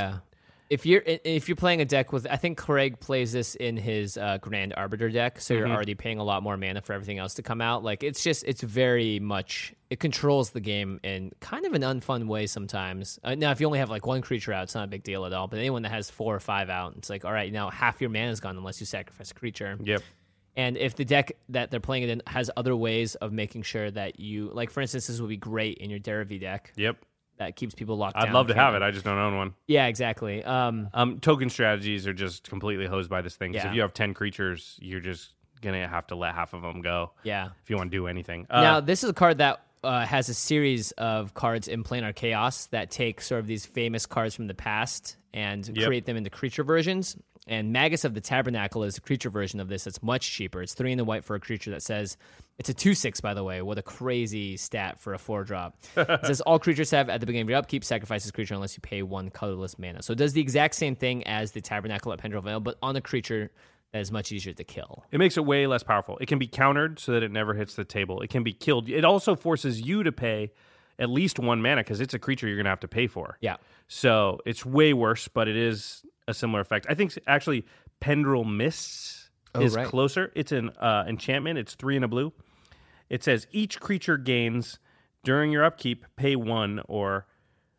If you're playing a deck with, I think Craig plays this in his Grand Arbiter deck, so you're already paying a lot more mana for everything else to come out. Like it's very much, it controls the game in kind of an unfun way sometimes. Now, if you only have like 1 creature out, it's not a big deal at all. But anyone that has 4 or 5 out, it's like, all right, now half your mana is gone unless you sacrifice a creature. Yep. And if the deck that they're playing it in has other ways of making sure that you, like for instance, this would be great in your Derivi deck. Yep. That keeps people locked down. I'd love to have it. I just don't own one. Yeah, exactly. Token strategies are just completely hosed by this thing. Because Yeah. if you have 10 creatures, you're just going to have to let half of them go. Yeah. If you want to do anything. Now, this is a card that has a series of cards in Planar Chaos that take sort of these famous cards from the past and create them into creature versions. And Magus of the Tabernacle is a creature version of this that's much cheaper. It's 3 in the white for a creature that says, it's a 2/6, by the way. What a crazy stat for a 4-drop. It says, all creatures have, at the beginning of your upkeep, sacrifice this creature unless you pay 1 colorless mana. So it does the exact same thing as the Tabernacle at Pendrell Vale, but on a creature that is much easier to kill. It makes it way less powerful. It can be countered so that it never hits the table. It can be killed. It also forces you to pay at least 1 mana because it's a creature you're going to have to pay for. Yeah. So it's way worse, but it is a similar effect. I think actually Pendrell Mists is closer. It's an enchantment. It's 3 in a blue. It says each creature gains during your upkeep, pay 1 or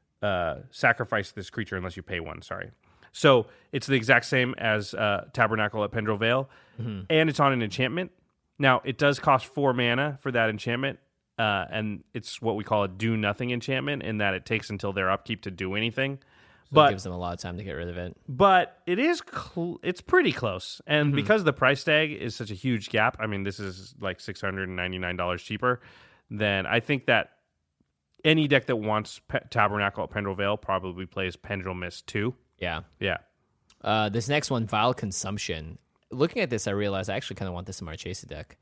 sacrifice this creature unless you pay 1. Sorry. So it's the exact same as Tabernacle at Pendrell Vale, and it's on an enchantment. Now, it does cost 4 mana for that enchantment, and it's what we call a do-nothing enchantment in that it takes until their upkeep to do anything. So it gives them a lot of time to get rid of it. But it is it's pretty close. And because the price tag is such a huge gap, I mean, this is like $699 cheaper, then I think that any deck that wants Tabernacle at Pendrell Vale probably plays Pendrell Mist too. Yeah. Yeah. This next one, Vile Consumption. Looking at this, I realized I actually kind of want this in my Marchesa deck.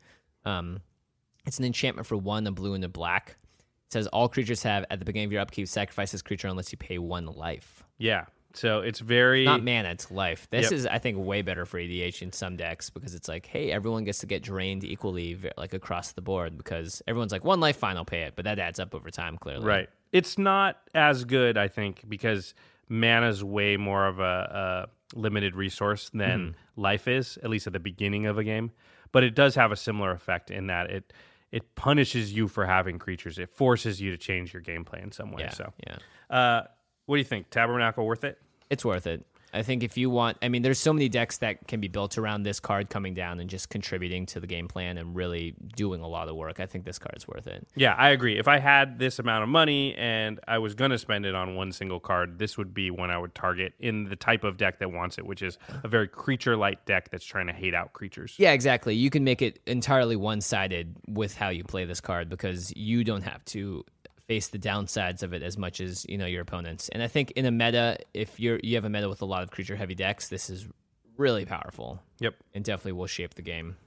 It's an enchantment for 1, a blue, and a black. It says all creatures have, at the beginning of your upkeep, sacrifice this creature unless you pay 1 life. Yeah. So it's very... Not mana, it's life. This is, I think, way better for EDH in some decks because it's like, hey, everyone gets to get drained equally like across the board because everyone's like, 1 life, fine, I'll pay it. But that adds up over time, clearly. Right. It's not as good, I think, because mana's way more of a limited resource than life is, at least at the beginning of a game. But it does have a similar effect in that it punishes you for having creatures. It forces you to change your gameplay in some way. What do you think? Tabernacle worth it? It's worth it. I think if you want, I mean, there's so many decks that can be built around this card coming down and just contributing to the game plan and really doing a lot of work. I think this card's worth it. Yeah, I agree. If I had this amount of money and I was going to spend it on one single card, this would be one I would target in the type of deck that wants it, which is a very creature-light deck that's trying to hate out creatures. Yeah, exactly. You can make it entirely one-sided with how you play this card because you don't have to face the downsides of it as much as your opponents. And I think in a meta, if you have a meta with a lot of creature heavy decks, this is really powerful. Yep. And definitely will shape the game.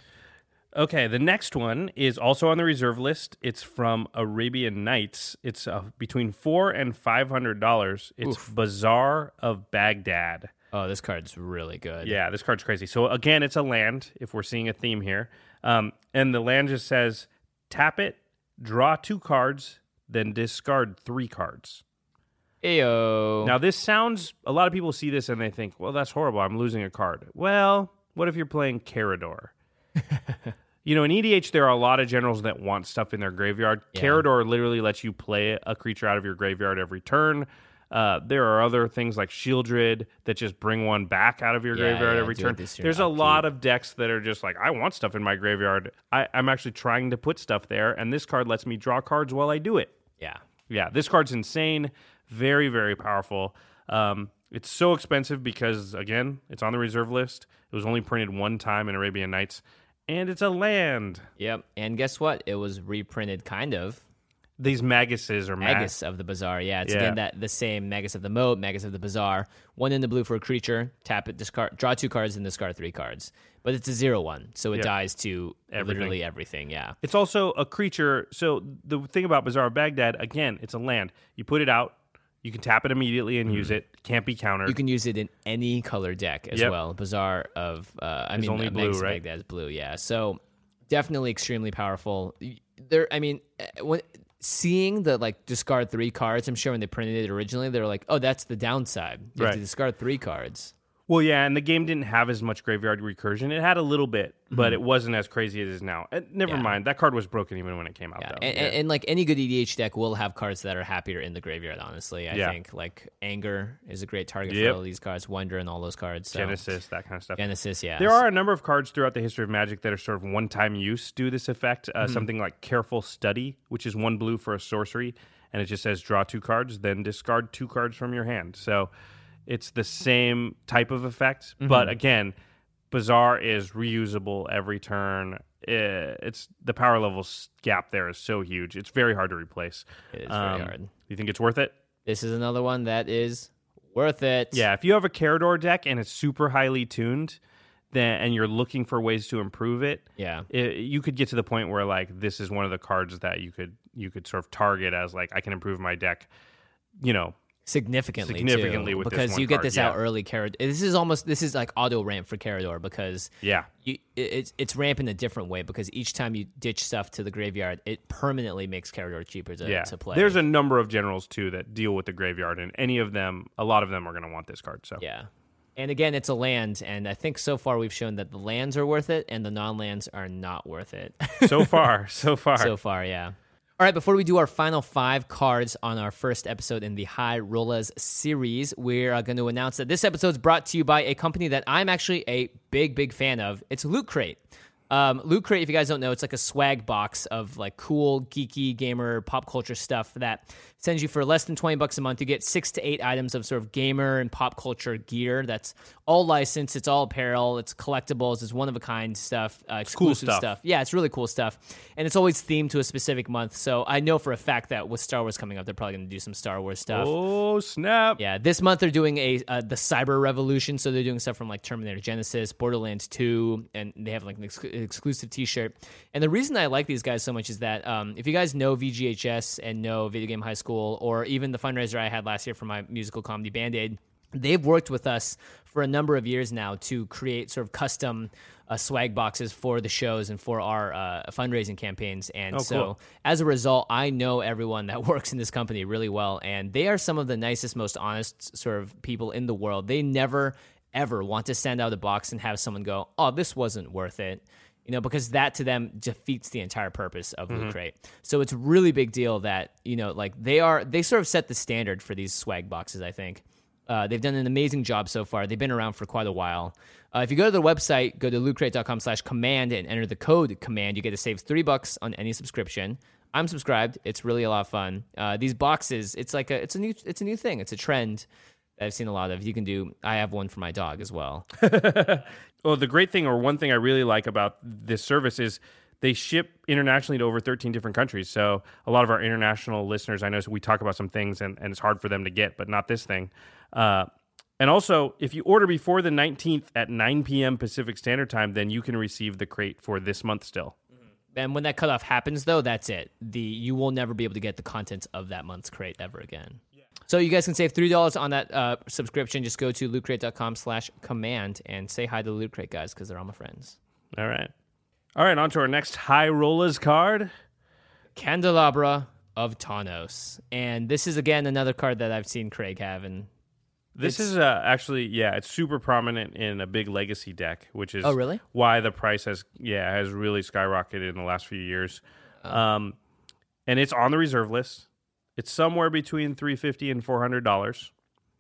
Okay, the next one is also on the reserve list. It's from Arabian Nights. It's between $400 and $500. It's Bazaar of Baghdad. Oh, this card's really good. Yeah, this card's crazy. So again, it's a land, if we're seeing a theme here. And the land just says, tap it, draw 2 cards, then discard 3 cards. Ayo. Now, this sounds... A lot of people see this and they think, well, that's horrible. I'm losing a card. Well, what if you're playing Carador? In EDH, there are a lot of generals that want stuff in their graveyard. Yeah. Carador literally lets you play a creature out of your graveyard every turn. There are other things like Shieldred that just bring one back out of your graveyard every turn. There's a lot of decks that are just like, I want stuff in my graveyard. I'm actually trying to put stuff there, and this card lets me draw cards while I do it. Yeah. Yeah, this card's insane. Very, very powerful. It's so expensive because, again, it's on the reserve list. It was only printed one time in Arabian Nights, and it's a land. Yep, and guess what? It was reprinted, kind of. These Maguses or Magus of the Bazaar, yeah. It's again the same Magus of the Moat, Magus of the Bazaar. 1 in the blue for a creature, tap it, discard, draw 2 cards, and discard 3 cards. But it's a 0/1, so it dies to literally everything, yeah. It's also a creature. So the thing about Bazaar of Baghdad, again, it's a land. You put it out, you can tap it immediately and use it. Can't be countered. You can use it in any color deck as well. Bazaar of, only blue, Magus right? Baghdad is blue, yeah. So definitely extremely powerful. Seeing the discard 3 cards, I'm sure when they printed it originally, they were like, oh, that's the downside. You have to discard 3 cards. Well, yeah, and the game didn't have as much graveyard recursion. It had a little bit, but it wasn't as crazy as it is now. Never mind. That card was broken even when it came out, though. And like any good EDH deck will have cards that are happier in the graveyard, honestly. I think like Anger is a great target for all these cards, Wonder and all those cards. So. Genesis, that kind of stuff. Genesis, yeah. There are a number of cards throughout the history of Magic that are sort of one-time use do this effect. Something like Careful Study, which is 1 blue for a sorcery, and it just says draw 2 cards, then discard 2 cards from your hand. So it's the same type of effect, but again, Bazaar is reusable every turn. It's the power level gap there is so huge. It's very hard to replace. It is very hard. You think it's worth it? This is another one that is worth it. Yeah, if you have a Carador deck and it's super highly tuned, and you're looking for ways to improve it, you could get to the point where like this is one of the cards that you could sort of target as like I can improve my deck, significantly too, with because this one you get card, this out early. This is like auto ramp for Carador because it's ramp in a different way because each time you ditch stuff to the graveyard, it permanently makes Carador cheaper to play. There's a number of generals too that deal with the graveyard, and a lot of them are going to want this card. So and again, it's a land, and I think so far we've shown that the lands are worth it and the non-lands are not worth it. so far, yeah. All right, before we do our final 5 cards on our first episode in the High Rollers series, we're going to announce that this episode is brought to you by a company that I'm actually a big fan of. It's Loot Crate. Loot Crate, if you guys don't know, it's like a swag box of like cool, geeky, gamer, pop culture stuff that sends you for less than $20 a month. You get 6 to 8 items of sort of gamer and pop culture gear. That's all licensed. It's all apparel. It's collectibles. It's one-of-a-kind stuff, exclusive cool stuff. Yeah, it's really cool stuff. And it's always themed to a specific month. So I know for a fact that with Star Wars coming up, they're probably going to do some Star Wars stuff. Oh, snap. Yeah, this month they're doing the Cyber Revolution. So they're doing stuff from like Terminator Genesis, Borderlands 2, and they have like an exclusive t-shirt. And the reason I like these guys so much is that if you guys know VGHS and know Video Game High School, or even the fundraiser I had last year for my musical comedy Band-Aid, they've worked with us for a number of years now to create sort of custom swag boxes for the shows and for our fundraising campaigns. And as a result, I know everyone that works in this company really well, and they are some of the nicest, most honest sort of people in the world. They never, ever want to send out a box and have someone go, oh, this wasn't worth it. Because that to them defeats the entire purpose of Loot Crate. So it's a really big deal that, they sort of set the standard for these swag boxes, I think. They've done an amazing job so far. They've been around for quite a while. If you go to their website, go to lootcrate.com/command and enter the code command, you get to save $3 on any subscription. I'm subscribed. It's really a lot of fun. These boxes, it's a new thing. It's a trend that I've seen a lot of. I have one for my dog as well. Well, the great thing, or one thing I really like about this service is they ship internationally to over 13 different countries. So a lot of our international listeners, I know we talk about some things and it's hard for them to get, but not this thing. And also, if you order before the 19th at 9 p.m. Pacific Standard Time, then you can receive the crate for this month still. And when that cutoff happens, though, that's it. You will never be able to get the contents of that month's crate ever again. So you guys can save $3 on that subscription. Just go to lootcrate.com/command and say hi to the Loot Crate guys because they're all my friends. All right, on to our next High Rollers card. Candelabra of Tawnos. And this is, again, another card that I've seen Craig have. And this is actually, it's super prominent in a big legacy deck, which is why the price has really skyrocketed in the last few years. And it's on the reserve list. It's somewhere between $350 and $400.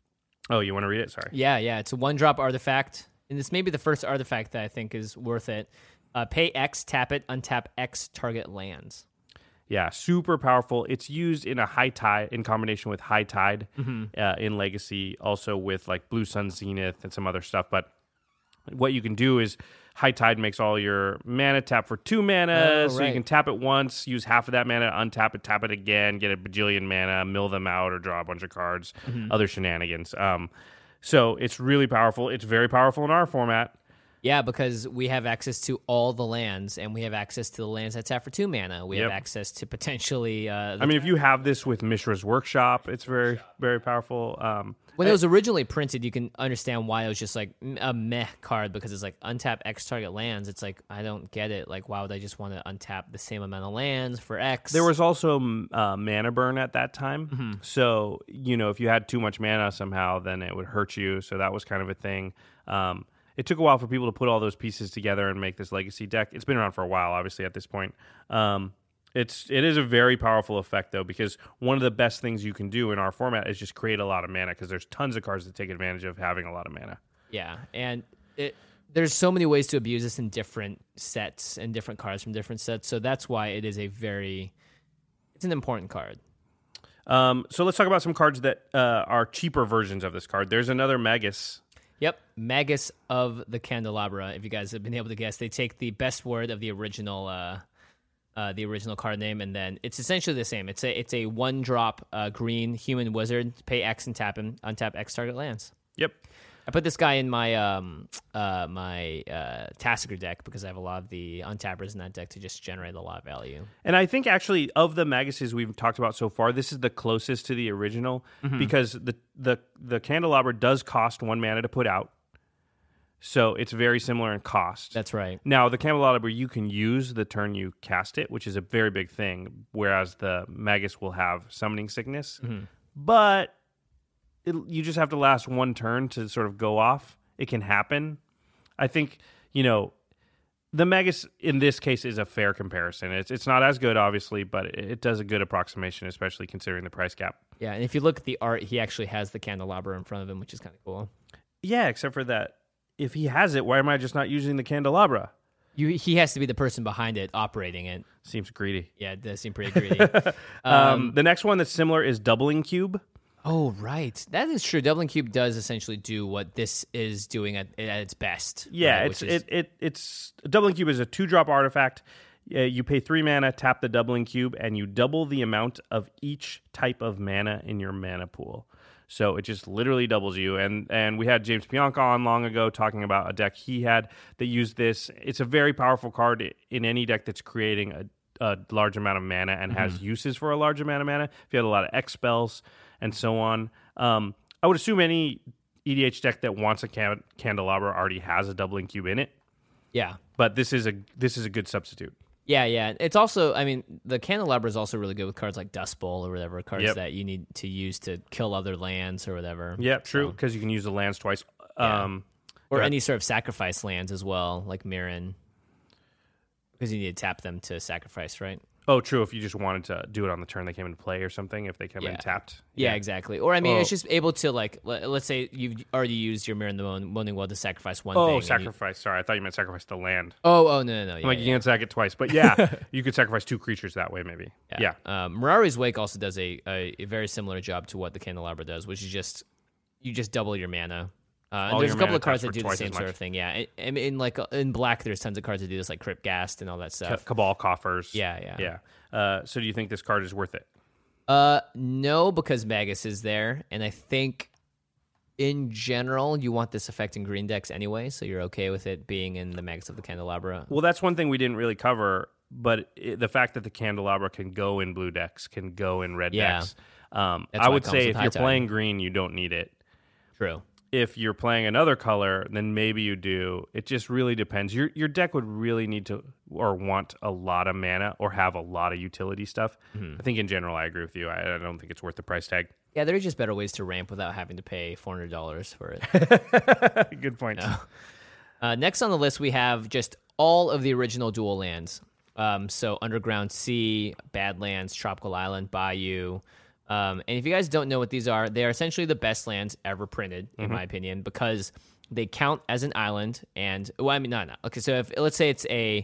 Oh, you want to read it? Sorry. Yeah. It's a 1-drop artifact. And this may be the first artifact that I think is worth it. Pay X, tap it, untap X target lands. Yeah, super powerful. It's used in a high tide in combination with high tide in Legacy, also with like Blue Sun Zenith and some other stuff. But what you can do is high tide makes all your mana tap for 2 mana, so you can tap it once, use half of that mana, untap it, tap it again, get a bajillion mana, mill them out, or draw a bunch of cards, other shenanigans. So it's really powerful. It's very powerful in our format. Yeah, because we have access to all the lands, and we have access to the lands that tap for 2 mana. We have access to potentially... if you have this with Mishra's Workshop, it's very, very powerful. When it was originally printed, you can understand why it was just like a meh card, because it's like untap X target lands. It's like, I don't get it. Like, why would I just want to untap the same amount of lands for X? There was also mana burn at that time. So, if you had too much mana somehow, then it would hurt you. So that was kind of a thing. It took a while for people to put all those pieces together and make this Legacy deck. It's been around for a while, obviously, at this point. It is a very powerful effect, though, because one of the best things you can do in our format is just create a lot of mana, because there's tons of cards that take advantage of having a lot of mana. Yeah, and there's so many ways to abuse this in different sets and different cards from different sets, so that's why it is it's an important card. So let's talk about some cards that are cheaper versions of this card. There's another Magus. Yep, Magus of the Candelabra. If you guys have been able to guess, they take the best word of the original card name, and then it's essentially the same. It's a 1-drop green human wizard. Pay X and tap him. Untap X target lands. Yep. I put this guy in my Tasigur deck because I have a lot of the untappers in that deck to just generate a lot of value. And I think actually of the Maguses we've talked about so far, this is the closest to the original because the Candelabra does cost 1 mana to put out. So it's very similar in cost. That's right. Now, the Candelabra you can use the turn you cast it, which is a very big thing, whereas the Magus will have summoning sickness. But you just have to last 1 turn to sort of go off. It can happen. I think, the Magus in this case is a fair comparison. It's not as good, obviously, but it does a good approximation, especially considering the price gap. Yeah, and if you look at the art, he actually has the Candelabra in front of him, which is kind of cool. Yeah, except for that. If he has it, why am I just not using the Candelabra? He has to be the person behind it, operating it. Seems greedy. Yeah, it does seem pretty greedy. The next one that's similar is Doubling Cube. Oh, right. That is true. Doubling Cube does essentially do what this is doing at its best. Yeah, right? it's Doubling Cube is a 2-drop artifact. You pay 3 mana, tap the Doubling Cube, and you double the amount of each type of mana in your mana pool. So it just literally doubles you. And we had James Bianca on long ago talking about a deck he had that used this. It's a very powerful card in any deck that's creating a large amount of mana and has uses for a large amount of mana. If you had a lot of X spells and so on. I would assume any EDH deck that wants a Candelabra already has a Doubling Cube in it. Yeah. But this is a good substitute. Yeah. It's also, the Candelabra is also really good with cards like Dust Bowl or whatever, cards that you need to use to kill other lands or whatever. Yeah, true, because you can use the lands twice. Yeah. Or any sort of sacrifice lands as well, like Mirren. Because you need to tap them to sacrifice, right? Oh, true. If you just wanted to do it on the turn they came into play or something, if they come in tapped. Yeah, exactly. Or, it's just able to, let's say you've already used your Mirren the Moaning Well to sacrifice one thing. Oh, sacrifice. Sorry, I thought you meant sacrifice the land. Oh, no. You can't sack it twice. But yeah, you could sacrifice 2 creatures that way, maybe. Yeah. Mirari's Wake also does a very similar job to what the Candelabra does, which is you just double your mana. And there's a couple of cards that do the same sort of thing. Yeah, in black, there's tons of cards that do this, like Cryptghast and all that stuff. Cabal Coffers. Yeah. So do you think this card is worth it? No, because Magus is there, and I think in general you want this effect in green decks anyway, so you're okay with it being in the Magus of the Candelabra. Well, that's one thing we didn't really cover, but the fact that the Candelabra can go in blue decks, can go in red decks. I would say if you're playing green, you don't need it. True. If you're playing another color, then maybe you do. It just really depends. Your deck would really need to or want a lot of mana or have a lot of utility stuff. I think in general, I agree with you. I don't think it's worth the price tag. Yeah, there are just better ways to ramp without having to pay $400 for it. Good point. No. Next on the list, we have just all of the original dual lands. So Underground Sea, Badlands, Tropical Island, Bayou. And if you guys don't know what these are, they are essentially the best lands ever printed, in my opinion, because they count as an island. And, no. Okay, so let's say it's a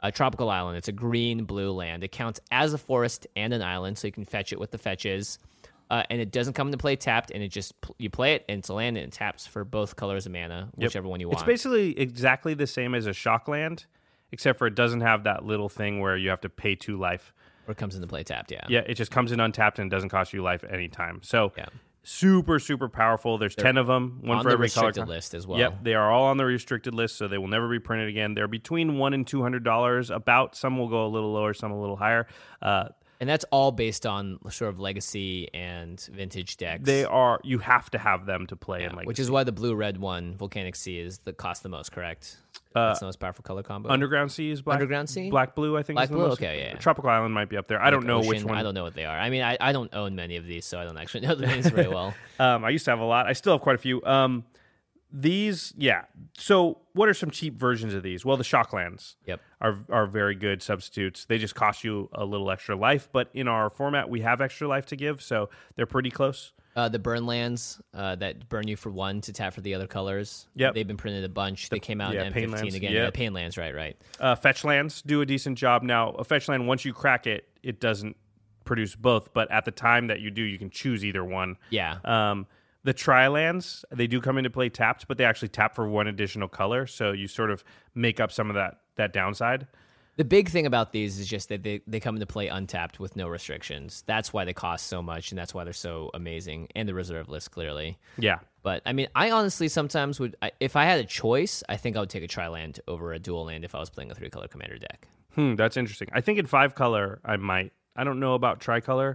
Tropical Island. It's a green-blue land. It counts as a forest and an island, so you can fetch it with the fetches. And it doesn't come into play tapped, and it just you play it, and it's a land, and it taps for both colors of mana, whichever one you want. It's basically exactly the same as a shock land, except for it doesn't have that little thing where you have to pay 2 life. Or it comes into play tapped, yeah. Yeah, it just comes in untapped and doesn't cost you life anytime. So super, super powerful. There's 10 of them, one for every color. On the restricted list as well. Yep, they are all on the restricted list, so they will never be printed again. They're between $100 and $200. About some will go a little lower, some a little higher. And that's all based on sort of legacy and vintage decks. They are. You have to have them to play in legacy. Which is why the blue-red one, Volcanic Sea, is the cost the most, correct? That's the most powerful color combo. Underground Sea is black. Underground Sea? Black-blue, I think. Black is the blue? most. Okay, yeah. Tropical Island might be up there. I don't know Ocean, which one. I don't know what they are. I mean, I don't own many of these, so I don't actually know the names very well. I used to have a lot. I still have quite a few. These, yeah. So what are some cheap versions of these? Well, the Shocklands are very good substitutes. They just cost you a little extra life, but in our format, we have extra life to give, so they're pretty close. The burn lands that burn you for 1 to tap for the other colors. Yep. They've been printed a bunch. They came out in Pain M15 lands, again. yep. Yeah, Pain lands, right. Fetch lands do a decent job. Now, a fetch land, once you crack it, it doesn't produce both, but at the time that you do, you can choose either one. Yeah. The tri-lands, they do come into play tapped, but they actually tap for 1 additional color, so you sort of make up some of that downside. The big thing about these is just that they come into play untapped with no restrictions. That's why they cost so much, and that's why they're so amazing. And the reserve list, clearly. Yeah. But, I mean, I honestly sometimes would... if I had a choice, I think I would take a tri-land over a dual land if I was playing a 3-color commander deck. That's interesting. I think in 5-color, I might. I don't know about tricolor.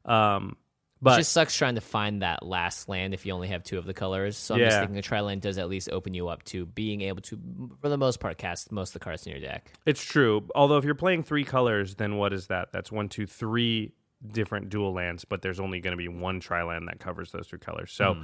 But it just sucks trying to find that last land if you only have 2 of the colors. So I'm just thinking a tri-land does at least open you up to being able to, for the most part, cast most of the cards in your deck. It's true. Although if you're playing 3 colors, then what is that? That's 1, 2, 3 different dual lands, but there's only going to be 1 tri-land that covers those 3 colors. So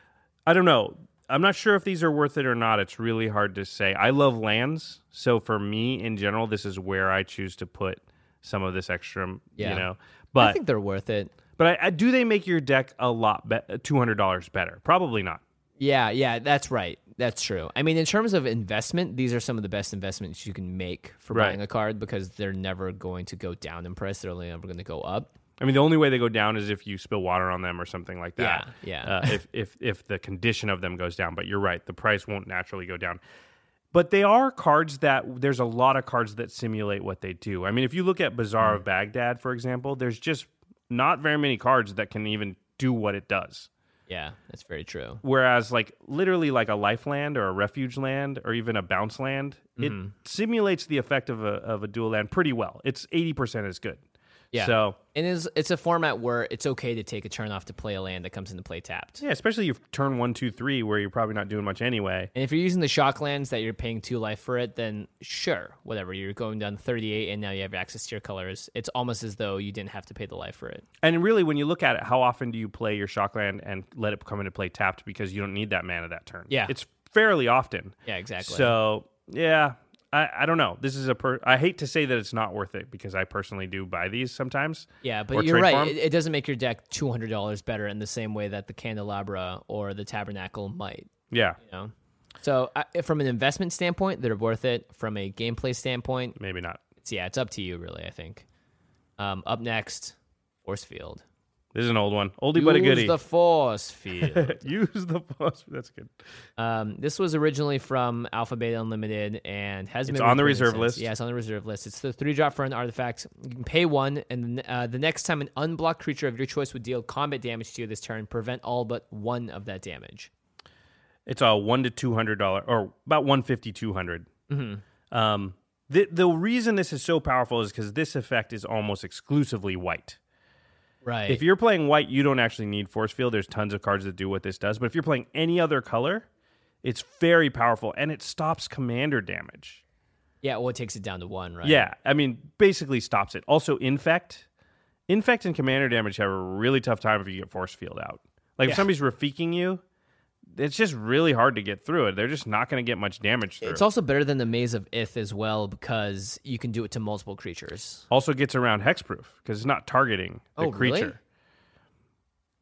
I don't know. I'm not sure if these are worth it or not. It's really hard to say. I love lands. So for me, in general, this is where I choose to put some of this extra, you know. But I think they're worth it. But do they make your deck a lot $200 better? Probably not. Yeah, that's right. That's true. I mean, in terms of investment, these are some of the best investments you can make for buying a card because they're never going to go down in price. They're only never going to go up. I mean, the only way they go down is if you spill water on them or something like that. Yeah. If the condition of them goes down. But you're right. The price won't naturally go down. But they are cards that there's a lot of cards that simulate what they do. I mean, if you look at Bazaar of Baghdad, for example, there's just not very many cards that can even do what it does. Yeah, that's very true. Whereas, literally like a life land or a refuge land or even a bounce land, it simulates the effect of a dual land pretty well. It's 80% as good. Yeah. So, and it's a format where it's okay to take a turn off to play a land that comes into play tapped. Yeah, especially if turn 1, 2, 3, where you're probably not doing much anyway. And if you're using the shock lands that you're paying 2 life for it, then sure, whatever. You're going down 38 and now you have access to your colors. It's almost as though you didn't have to pay the life for it. And really, when you look at it, how often do you play your shock land and let it come into play tapped because you don't need that mana that turn? Yeah. It's fairly often. Yeah, exactly. So, yeah. I don't know. This is I hate to say that it's not worth it because I personally do buy these sometimes. Yeah, but you're right. It doesn't make your deck $200 better in the same way that the Candelabra or the Tabernacle might. Yeah. You know? So from an investment standpoint, they're worth it. From a gameplay standpoint, maybe not. It's up to you, really, I think. Up next, Force Field. This is an old one. Oldie but a goodie. Use the Force Field. Use the Force. That's good. This was originally from Alpha Beta Unlimited and has been on the reserve list. Yeah, it's on the reserve list. It's the 3-drop for an artifact. You can pay 1, and the next time an unblocked creature of your choice would deal combat damage to you this turn, prevent all but 1 of that damage. It's a $100 to $200, or about $150, $200. Mm-hmm. The reason this is so powerful is because this effect is almost exclusively white. Right. If you're playing white, you don't actually need Force Field. There's tons of cards that do what this does. But if you're playing any other color, it's very powerful, and it stops commander damage. Yeah, well, it takes it down to 1, right? Yeah, I mean, basically stops it. Also, Infect and commander damage have a really tough time if you get Force Field out. Like, if somebody's Rafiqing you, it's just really hard to get through it. They're just not going to get much damage through. It's also better than the Maze of Ith as well because you can do it to multiple creatures. Also gets around hexproof because it's not targeting the creature. Really?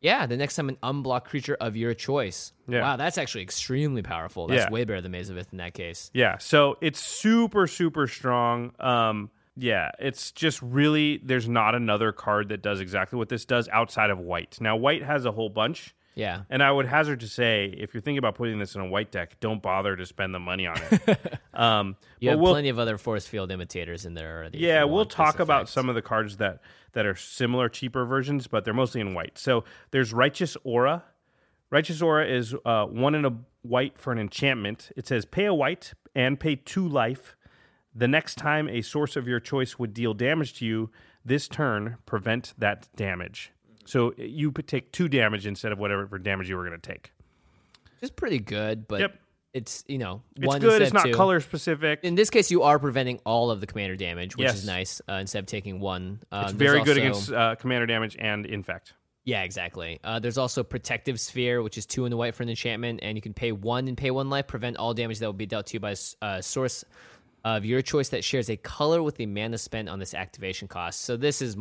Yeah, the next time an unblocked creature of your choice. Yeah. Wow, that's actually extremely powerful. That's way better than Maze of Ith in that case. Yeah, so it's super, super strong. Yeah, it's just really, there's not another card that does exactly what this does outside of white. Now, white has a whole bunch. Yeah. And I would hazard to say, if you're thinking about putting this in a white deck, don't bother to spend the money on it. You have plenty of other force field imitators in there already. Yeah, we'll talk about some of the cards that are similar, cheaper versions, but they're mostly in white. So there's Righteous Aura. Righteous Aura is 1 and a white for an enchantment. It says pay a white and pay 2 life. The next time a source of your choice would deal damage to you this turn, prevent that damage. So you could take 2 damage instead of whatever damage you were going to take. Which is pretty good, but it's, it's one good. It's instead not of 2. color specific. In this case, you are preventing all of the commander damage, which is nice, instead of taking 1. It's very good against commander damage and infect. Yeah, exactly. There's also Protective Sphere, which is 2 in the white for an enchantment, and you can pay 1 and pay 1 life, prevent all damage that will be dealt to you by a source of your choice that shares a color with the mana spent on this activation cost. So this is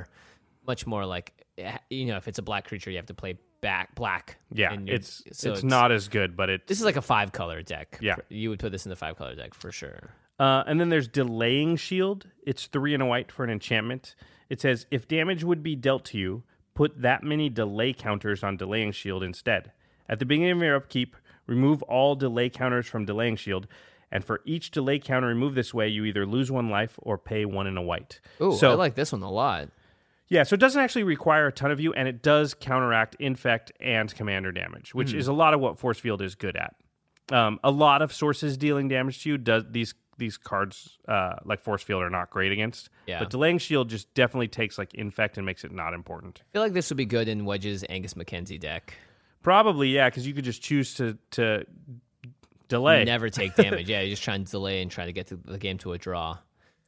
much more like, if it's a black creature, you have to play black. Yeah, it's not as good, but this is like a 5-color deck. Yeah. You would put this in the 5-color deck for sure. And then there's Delaying Shield. It's 3 and a white for an enchantment. It says, if damage would be dealt to you, put that many delay counters on Delaying Shield instead. At the beginning of your upkeep, remove all delay counters from Delaying Shield, and for each delay counter removed this way, you either lose 1 life or pay 1 and a white. Ooh, so I like this one a lot. Yeah, so it doesn't actually require a ton of you, and it does counteract infect and commander damage, which is a lot of what Force Field is good at. A lot of sources dealing damage to you, these cards like Force Field are not great against. Yeah. But Delaying Shield just definitely takes like infect and makes it not important. I feel like this would be good in Wedge's Angus McKenzie deck. Probably, yeah, because you could just choose to delay. Never take damage. Yeah, you just try and delay and try to get the game to a draw.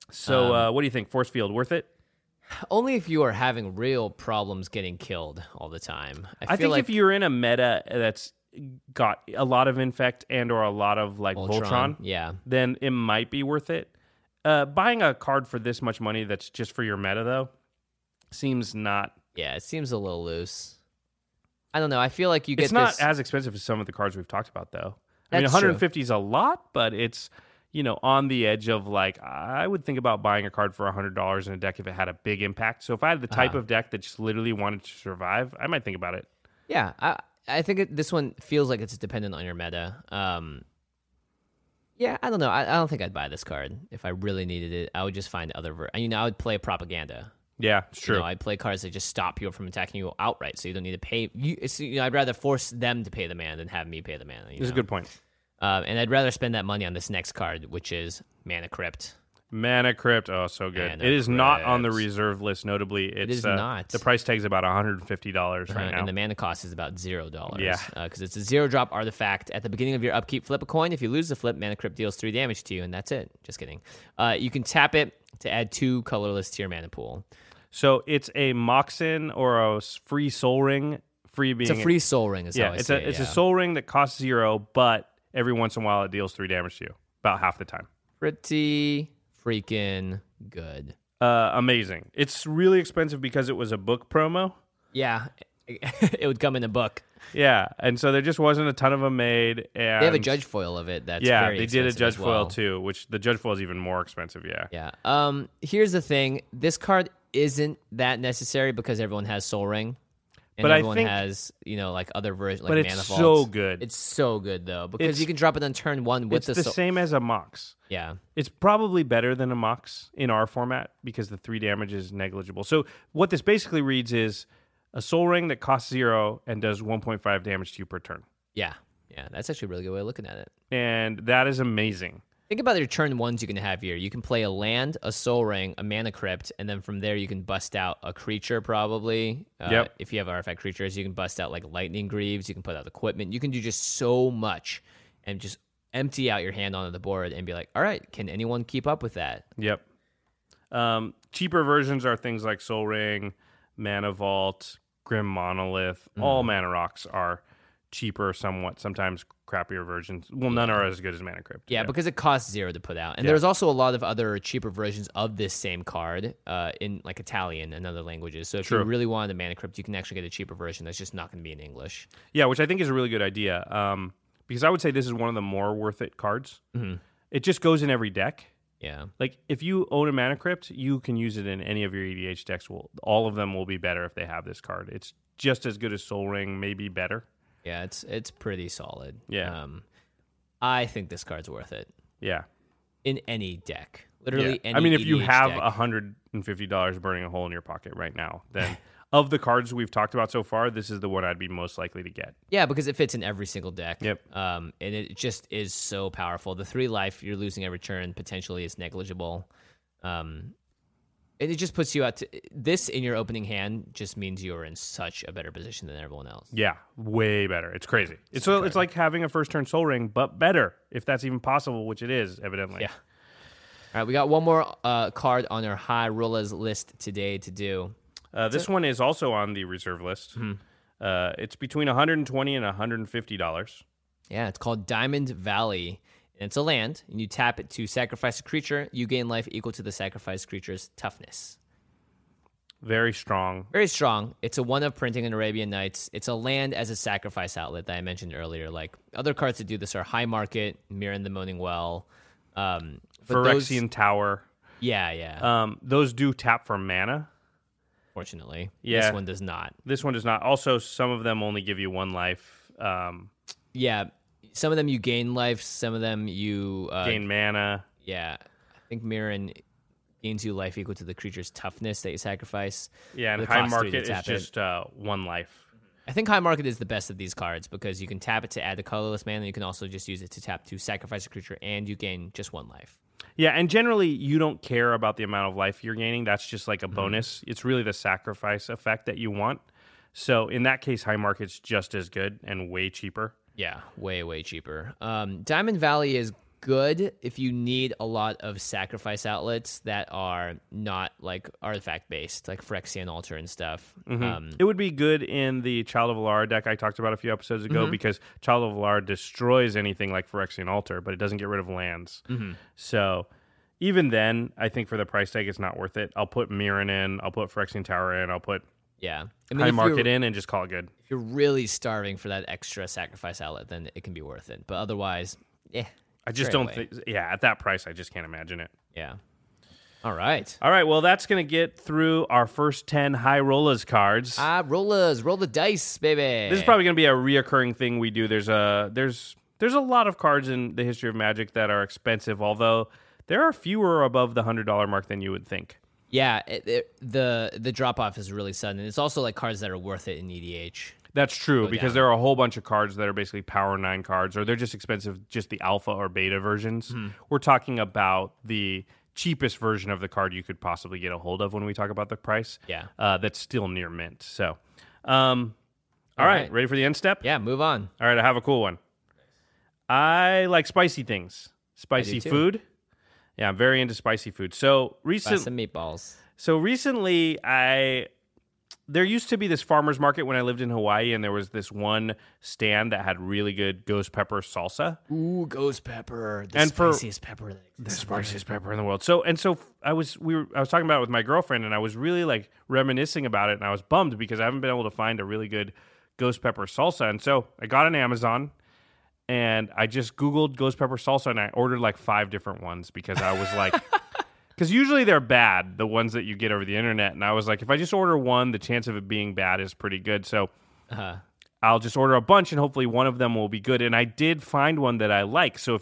So what do you think? Force Field, worth it? Only if you are having real problems getting killed all the time. I think if you're in a meta that's got a lot of infect and or a lot of like Voltron, then it might be worth it. Buying a card for this much money that's just for your meta, though, seems not... Yeah, it seems a little loose. I don't know. I feel like you get It's not as expensive as some of the cards we've talked about, though. I mean, That's 150 is a lot, but it's... on the edge of like, I would think about buying a card for $100 in a deck if it had a big impact. So if I had the type of deck that just literally wanted to survive, I might think about it. Yeah, I think this one feels like it's dependent on your meta. Yeah, I don't know. I don't think I'd buy this card if I really needed it. I would just find other... I would play Propaganda. Yeah, it's true. I'd play cards that just stop people from attacking you outright, so you don't need to pay... I'd rather force them to pay the mana than have me pay the mana. That's a good point. And I'd rather spend that money on this next card, which is Mana Crypt. Mana Crypt, oh, so good. It is not on the reserve list, notably. It is not. The price tag's about $150 right now. And the mana cost is about $0. Yeah. Because it's a 0-drop artifact. At the beginning of your upkeep, flip a coin. If you lose the flip, Mana Crypt deals 3 damage to you, and that's it. Just kidding. You can tap it to add 2 colorless to your mana pool. So it's a Moxen or a free Soul Ring. It's a free Soul Ring is how I say it. It's a Soul Ring that costs 0, but every once in a while it deals 3 damage to you. About half the time. Pretty freaking good. Amazing. It's really expensive because it was a book promo. Yeah, it would come in a book. Yeah, and so there just wasn't a ton of them made. And they have a judge foil of it. That's very they did a judge well. foil too, which the judge foil is even more expensive. Yeah. Yeah. Here's the thing: this card isn't that necessary because everyone has Soul Ring. And but everyone I think, has, like other versions, like but Mana it's Vault. so good. It's so good though because you can drop it on turn 1 with it's the same as a Mox. Yeah, it's probably better than a Mox in our format because the 3 damage is negligible. So what this basically reads is a Soul Ring that costs 0 and does 1.5 damage to you per turn. Yeah, that's actually a really good way of looking at it. And that is amazing. Think about your turn 1s you can have here. You can play a land, a Soul Ring, a Mana Crypt, and then from there you can bust out a creature probably. If you have artifact creatures, you can bust out like Lightning Greaves. You can put out equipment. You can do just so much and just empty out your hand onto the board and be like, all right, can anyone keep up with that? Yep. Cheaper versions are things like Soul Ring, Mana Vault, Grim Monolith. All Mana Rocks are cheaper, somewhat, sometimes crappier versions. Well, none are as good as Mana Crypt. Yeah, because it costs $0 to put out. And there's also a lot of other cheaper versions of this same card in like Italian and other languages. So if you really wanted a Mana Crypt, you can actually get a cheaper version that's just not going to be in English. Yeah, which I think is a really good idea. Because I would say this is one of the more worth it cards. Mm-hmm. It just goes in every deck. Yeah. Like, if you own a Mana Crypt, you can use it in any of your EDH decks. All of them will be better if they have this card. It's just as good as Sol Ring, maybe better. Yeah, it's pretty solid. Yeah. I think this card's worth it. Yeah. In any deck. Literally any I mean, if you EDH have deck. $150 burning a hole in your pocket right now, then of the cards we've talked about so far, this is the one I'd be most likely to get. Yeah, because it fits in every single deck. Yep. And it just is so powerful. The 3 life you're losing every turn potentially is negligible. And it just puts you out to this in your opening hand just means you're in such a better position than everyone else. Yeah, way better. It's crazy. It's like having a first turn Sol Ring, but better, if that's even possible, which it is, evidently. Yeah. All right, we got one more card on our high rollers list today to do. This one is also on the reserve list. Mm-hmm. It's between $120 and $150. Yeah, it's called Diamond Valley. And it's a land, and you tap it to sacrifice a creature. You gain life equal to the sacrificed creature's toughness. Very strong. Very strong. It's a one of Printing in Arabian Nights. It's a land as a sacrifice outlet that I mentioned earlier. Like other cards that do this are High Market, Mirren the Moaning Well, Phyrexian Tower. Yeah. Those do tap for mana. Fortunately, yeah. This one does not. This one does not. Also, some of them only give you 1 life. Yeah. Some of them you gain life. Some of them you gain mana. Yeah, I think Mirren gains you life equal to the creature's toughness that you sacrifice. Yeah, and High Market is just 1 life. I think High Market is the best of these cards because you can tap it to add the colorless mana. And you can also just use it to tap to sacrifice a creature, and you gain just 1 life. Yeah, and generally you don't care about the amount of life you're gaining. That's just like a bonus. It's really the sacrifice effect that you want. So in that case, High Market's just as good and way cheaper. Yeah, way, way cheaper. Diamond Valley is good if you need a lot of sacrifice outlets that are not like artifact based, like Phyrexian Altar and stuff. Mm-hmm. It would be good in the Child of Alara deck I talked about a few episodes ago because Child of Alara destroys anything like Phyrexian Altar, but it doesn't get rid of lands. So even then, I think for the price tag, it's not worth it. I'll put Mirren in, I'll put Phyrexian Tower in, I'll put High Market in and just call it good. If you're really starving for that extra sacrifice outlet, then it can be worth it. But otherwise, I just don't think. Yeah, at that price, I just can't imagine it. Yeah. All right. Well, that's going to get through our first 10 High Rollers cards. Rollers. Roll the dice, baby. This is probably going to be a reoccurring thing we do. There's a lot of cards in the history of Magic that are expensive, although there are fewer above the $100 mark than you would think. Yeah, the drop-off is really sudden. It's also like cards that are worth it in EDH. That's true, because there are a whole bunch of cards that are basically Power 9 cards, or they're just expensive, just the alpha or beta versions. We're talking about the cheapest version of the card you could possibly get a hold of when we talk about the price. Yeah. That's still near mint. So, all right, ready for the end step? Yeah, move on. All right, I have a cool one. I like spicy things. Spicy food. Yeah, I'm very into spicy food. So Buy some meatballs. So recently, there used to be this farmer's market when I lived in Hawaii, and there was this one stand that had really good ghost pepper salsa. Ooh, ghost pepper, the spiciest pepper in the world. So I was talking about it with my girlfriend, and I was really like reminiscing about it, and I was bummed because I haven't been able to find a really good ghost pepper salsa. And so I got on Amazon, and I just Googled ghost pepper salsa, and I ordered like 5 different ones because I was like. Because usually they're bad, the ones that you get over the internet. And I was like, if I just order one, the chance of it being bad is pretty good. So I'll just order a bunch, and hopefully one of them will be good. And I did find one that I like. So if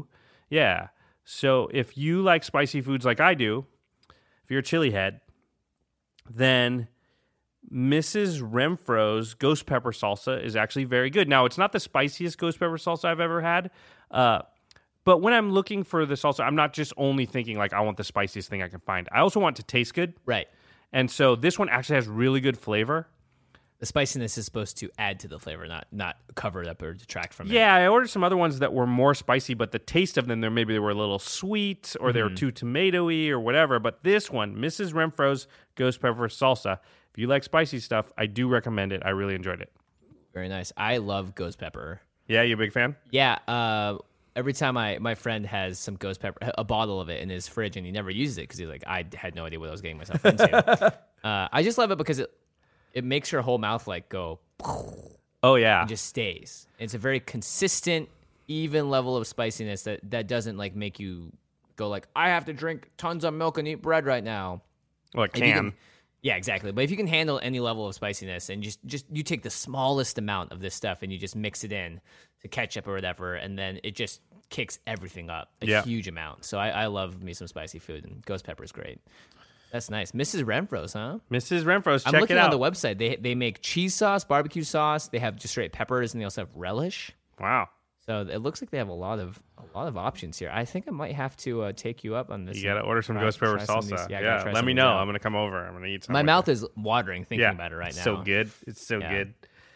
if you like spicy foods like I do, if you're a chili head, then Mrs. Renfro's ghost pepper salsa is actually very good. Now, it's not the spiciest ghost pepper salsa I've ever had, but when I'm looking for the salsa, I'm not just only thinking like I want the spiciest thing I can find. I also want it to taste good. Right. And so this one actually has really good flavor. The spiciness is supposed to add to the flavor, not cover it up or detract from it. Yeah, I ordered some other ones that were more spicy, but the taste of them, maybe they were a little sweet or they were too tomatoey or whatever. But this one, Mrs. Renfro's ghost pepper salsa, if you like spicy stuff, I do recommend it. I really enjoyed it. Very nice. I love ghost pepper. Yeah, you a big fan? Yeah. Every time my friend has some ghost pepper, a bottle of it in his fridge, and he never uses it because he's like, I had no idea what I was getting myself into. I just love it because it makes your whole mouth like go. Oh yeah, and just stays. It's a very consistent, even level of spiciness that doesn't like make you go like, I have to drink tons of milk and eat bread right now. Well, it can. Yeah, exactly. But if you can handle any level of spiciness and just you take the smallest amount of this stuff and you just mix it in to ketchup or whatever, and then it just kicks everything up a huge amount. So I love me some spicy food, and ghost pepper is great. That's nice. Mrs. Renfro's, huh? Mrs. Renfro's, check it out. I'm looking on the website. They make cheese sauce, barbecue sauce. They have just straight peppers, and they also have relish. Wow. So it looks like they have a lot of options here. I think I might have to take you up on this. You got to order some ghost pepper salsa. Yeah, let me know. I'm going to come over. I'm going to eat some. My mouth is watering thinking about it right now. So good. It's so good.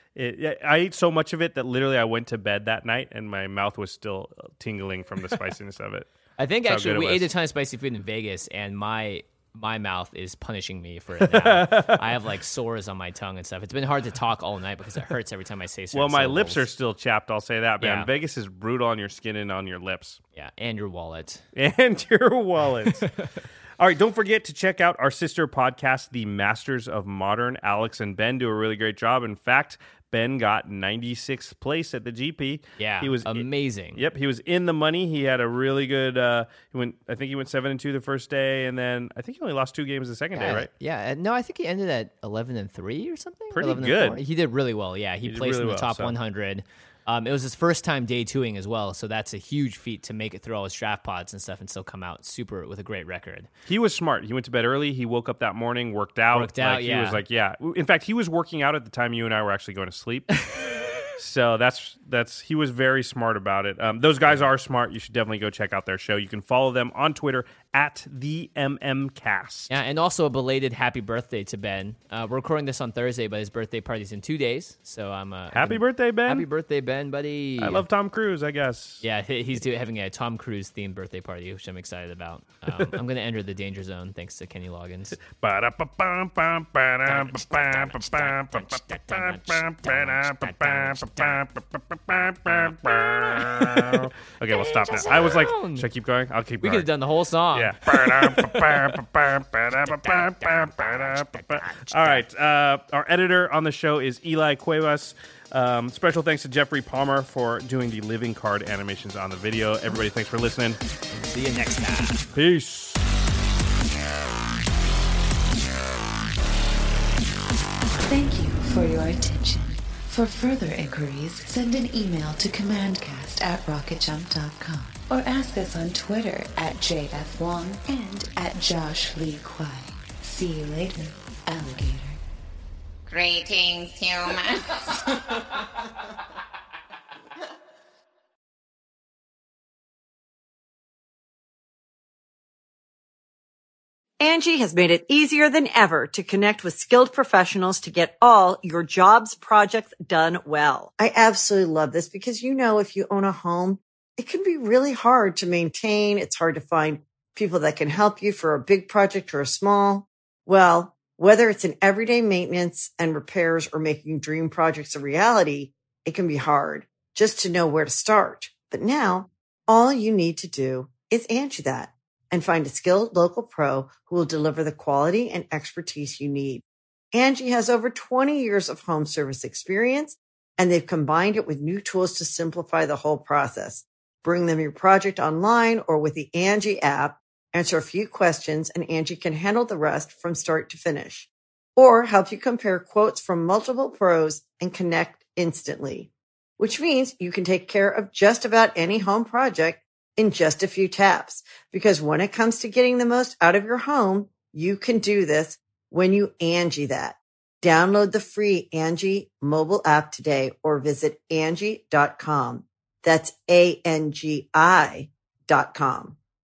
I ate so much of it that literally I went to bed that night and my mouth was still tingling from the spiciness of it. I think actually we ate a ton of spicy food in Vegas, and my mouth is punishing me for it now. I have like sores on my tongue and stuff. It's been hard to talk all night because it hurts every time I say certain my syllables. lips are still chapped, I'll say that, man. Yeah. Vegas is brutal on your skin and on your lips. Yeah, and your wallet. And your wallet. All right, don't forget to check out our sister podcast, The Masters of Modern. Alex and Ben do a really great job. In fact, Ben got 96th place at the GP. Yeah, he was amazing. He was in the money. He had a really good. I think he went 7-2 the first day, and then I think he only lost 2 games the second day, right? Yeah, no, I think he ended at 11-3 or something. Pretty good. He did really well. Yeah, he placed really in the top 100. It was his first time day 2ing as well, so that's a huge feat to make it through all his draft pods and stuff and still come out super with a great record. He was smart. He went to bed early. He woke up that morning, worked out. He was like, In fact, he was working out at the time you and I were actually going to sleep. So he was very smart about it. Those guys are smart. You should definitely go check out their show. You can follow them on Twitter at the MMCast. Yeah, and also a belated happy birthday to Ben. We're recording this on Thursday, but his birthday party's in 2 days. So I'm happy birthday, Ben. Happy birthday, Ben, buddy. I love Tom Cruise, I guess. Yeah, he's having a Tom Cruise themed birthday party, which I'm excited about. I'm going to enter the danger zone thanks to Kenny Loggins. Okay, we'll stop now. I was like, should I keep going? I'll keep going. We could have done the whole song. Yeah. All right. Our editor on the show is Eli Cuevas. Special thanks to Jeffrey Palmer for doing the living card animations on the video. Everybody, thanks for listening. See you next time. Peace. Thank you for your attention. For further inquiries, send an email to commandcast@rocketjump.com or ask us on Twitter @JFWong and @JoshLeeQuai. See you later, alligator. Greetings, humans. Angie has made it easier than ever to connect with skilled professionals to get all your jobs projects done well. I absolutely love this because, if you own a home, it can be really hard to maintain. It's hard to find people that can help you for a big project or a small. Well, whether it's in everyday maintenance and repairs or making dream projects a reality, it can be hard just to know where to start. But now all you need to do is Angie that and find a skilled local pro who will deliver the quality and expertise you need. Angie has over 20 years of home service experience, and they've combined it with new tools to simplify the whole process. Bring them your project online or with the Angie app, answer a few questions, and Angie can handle the rest from start to finish. Or help you compare quotes from multiple pros and connect instantly, which means you can take care of just about any home project in just a few taps. Because when it comes to getting the most out of your home, you can do this when you Angie that. Download the free Angie mobile app today or visit Angie.com. That's ANGI.com.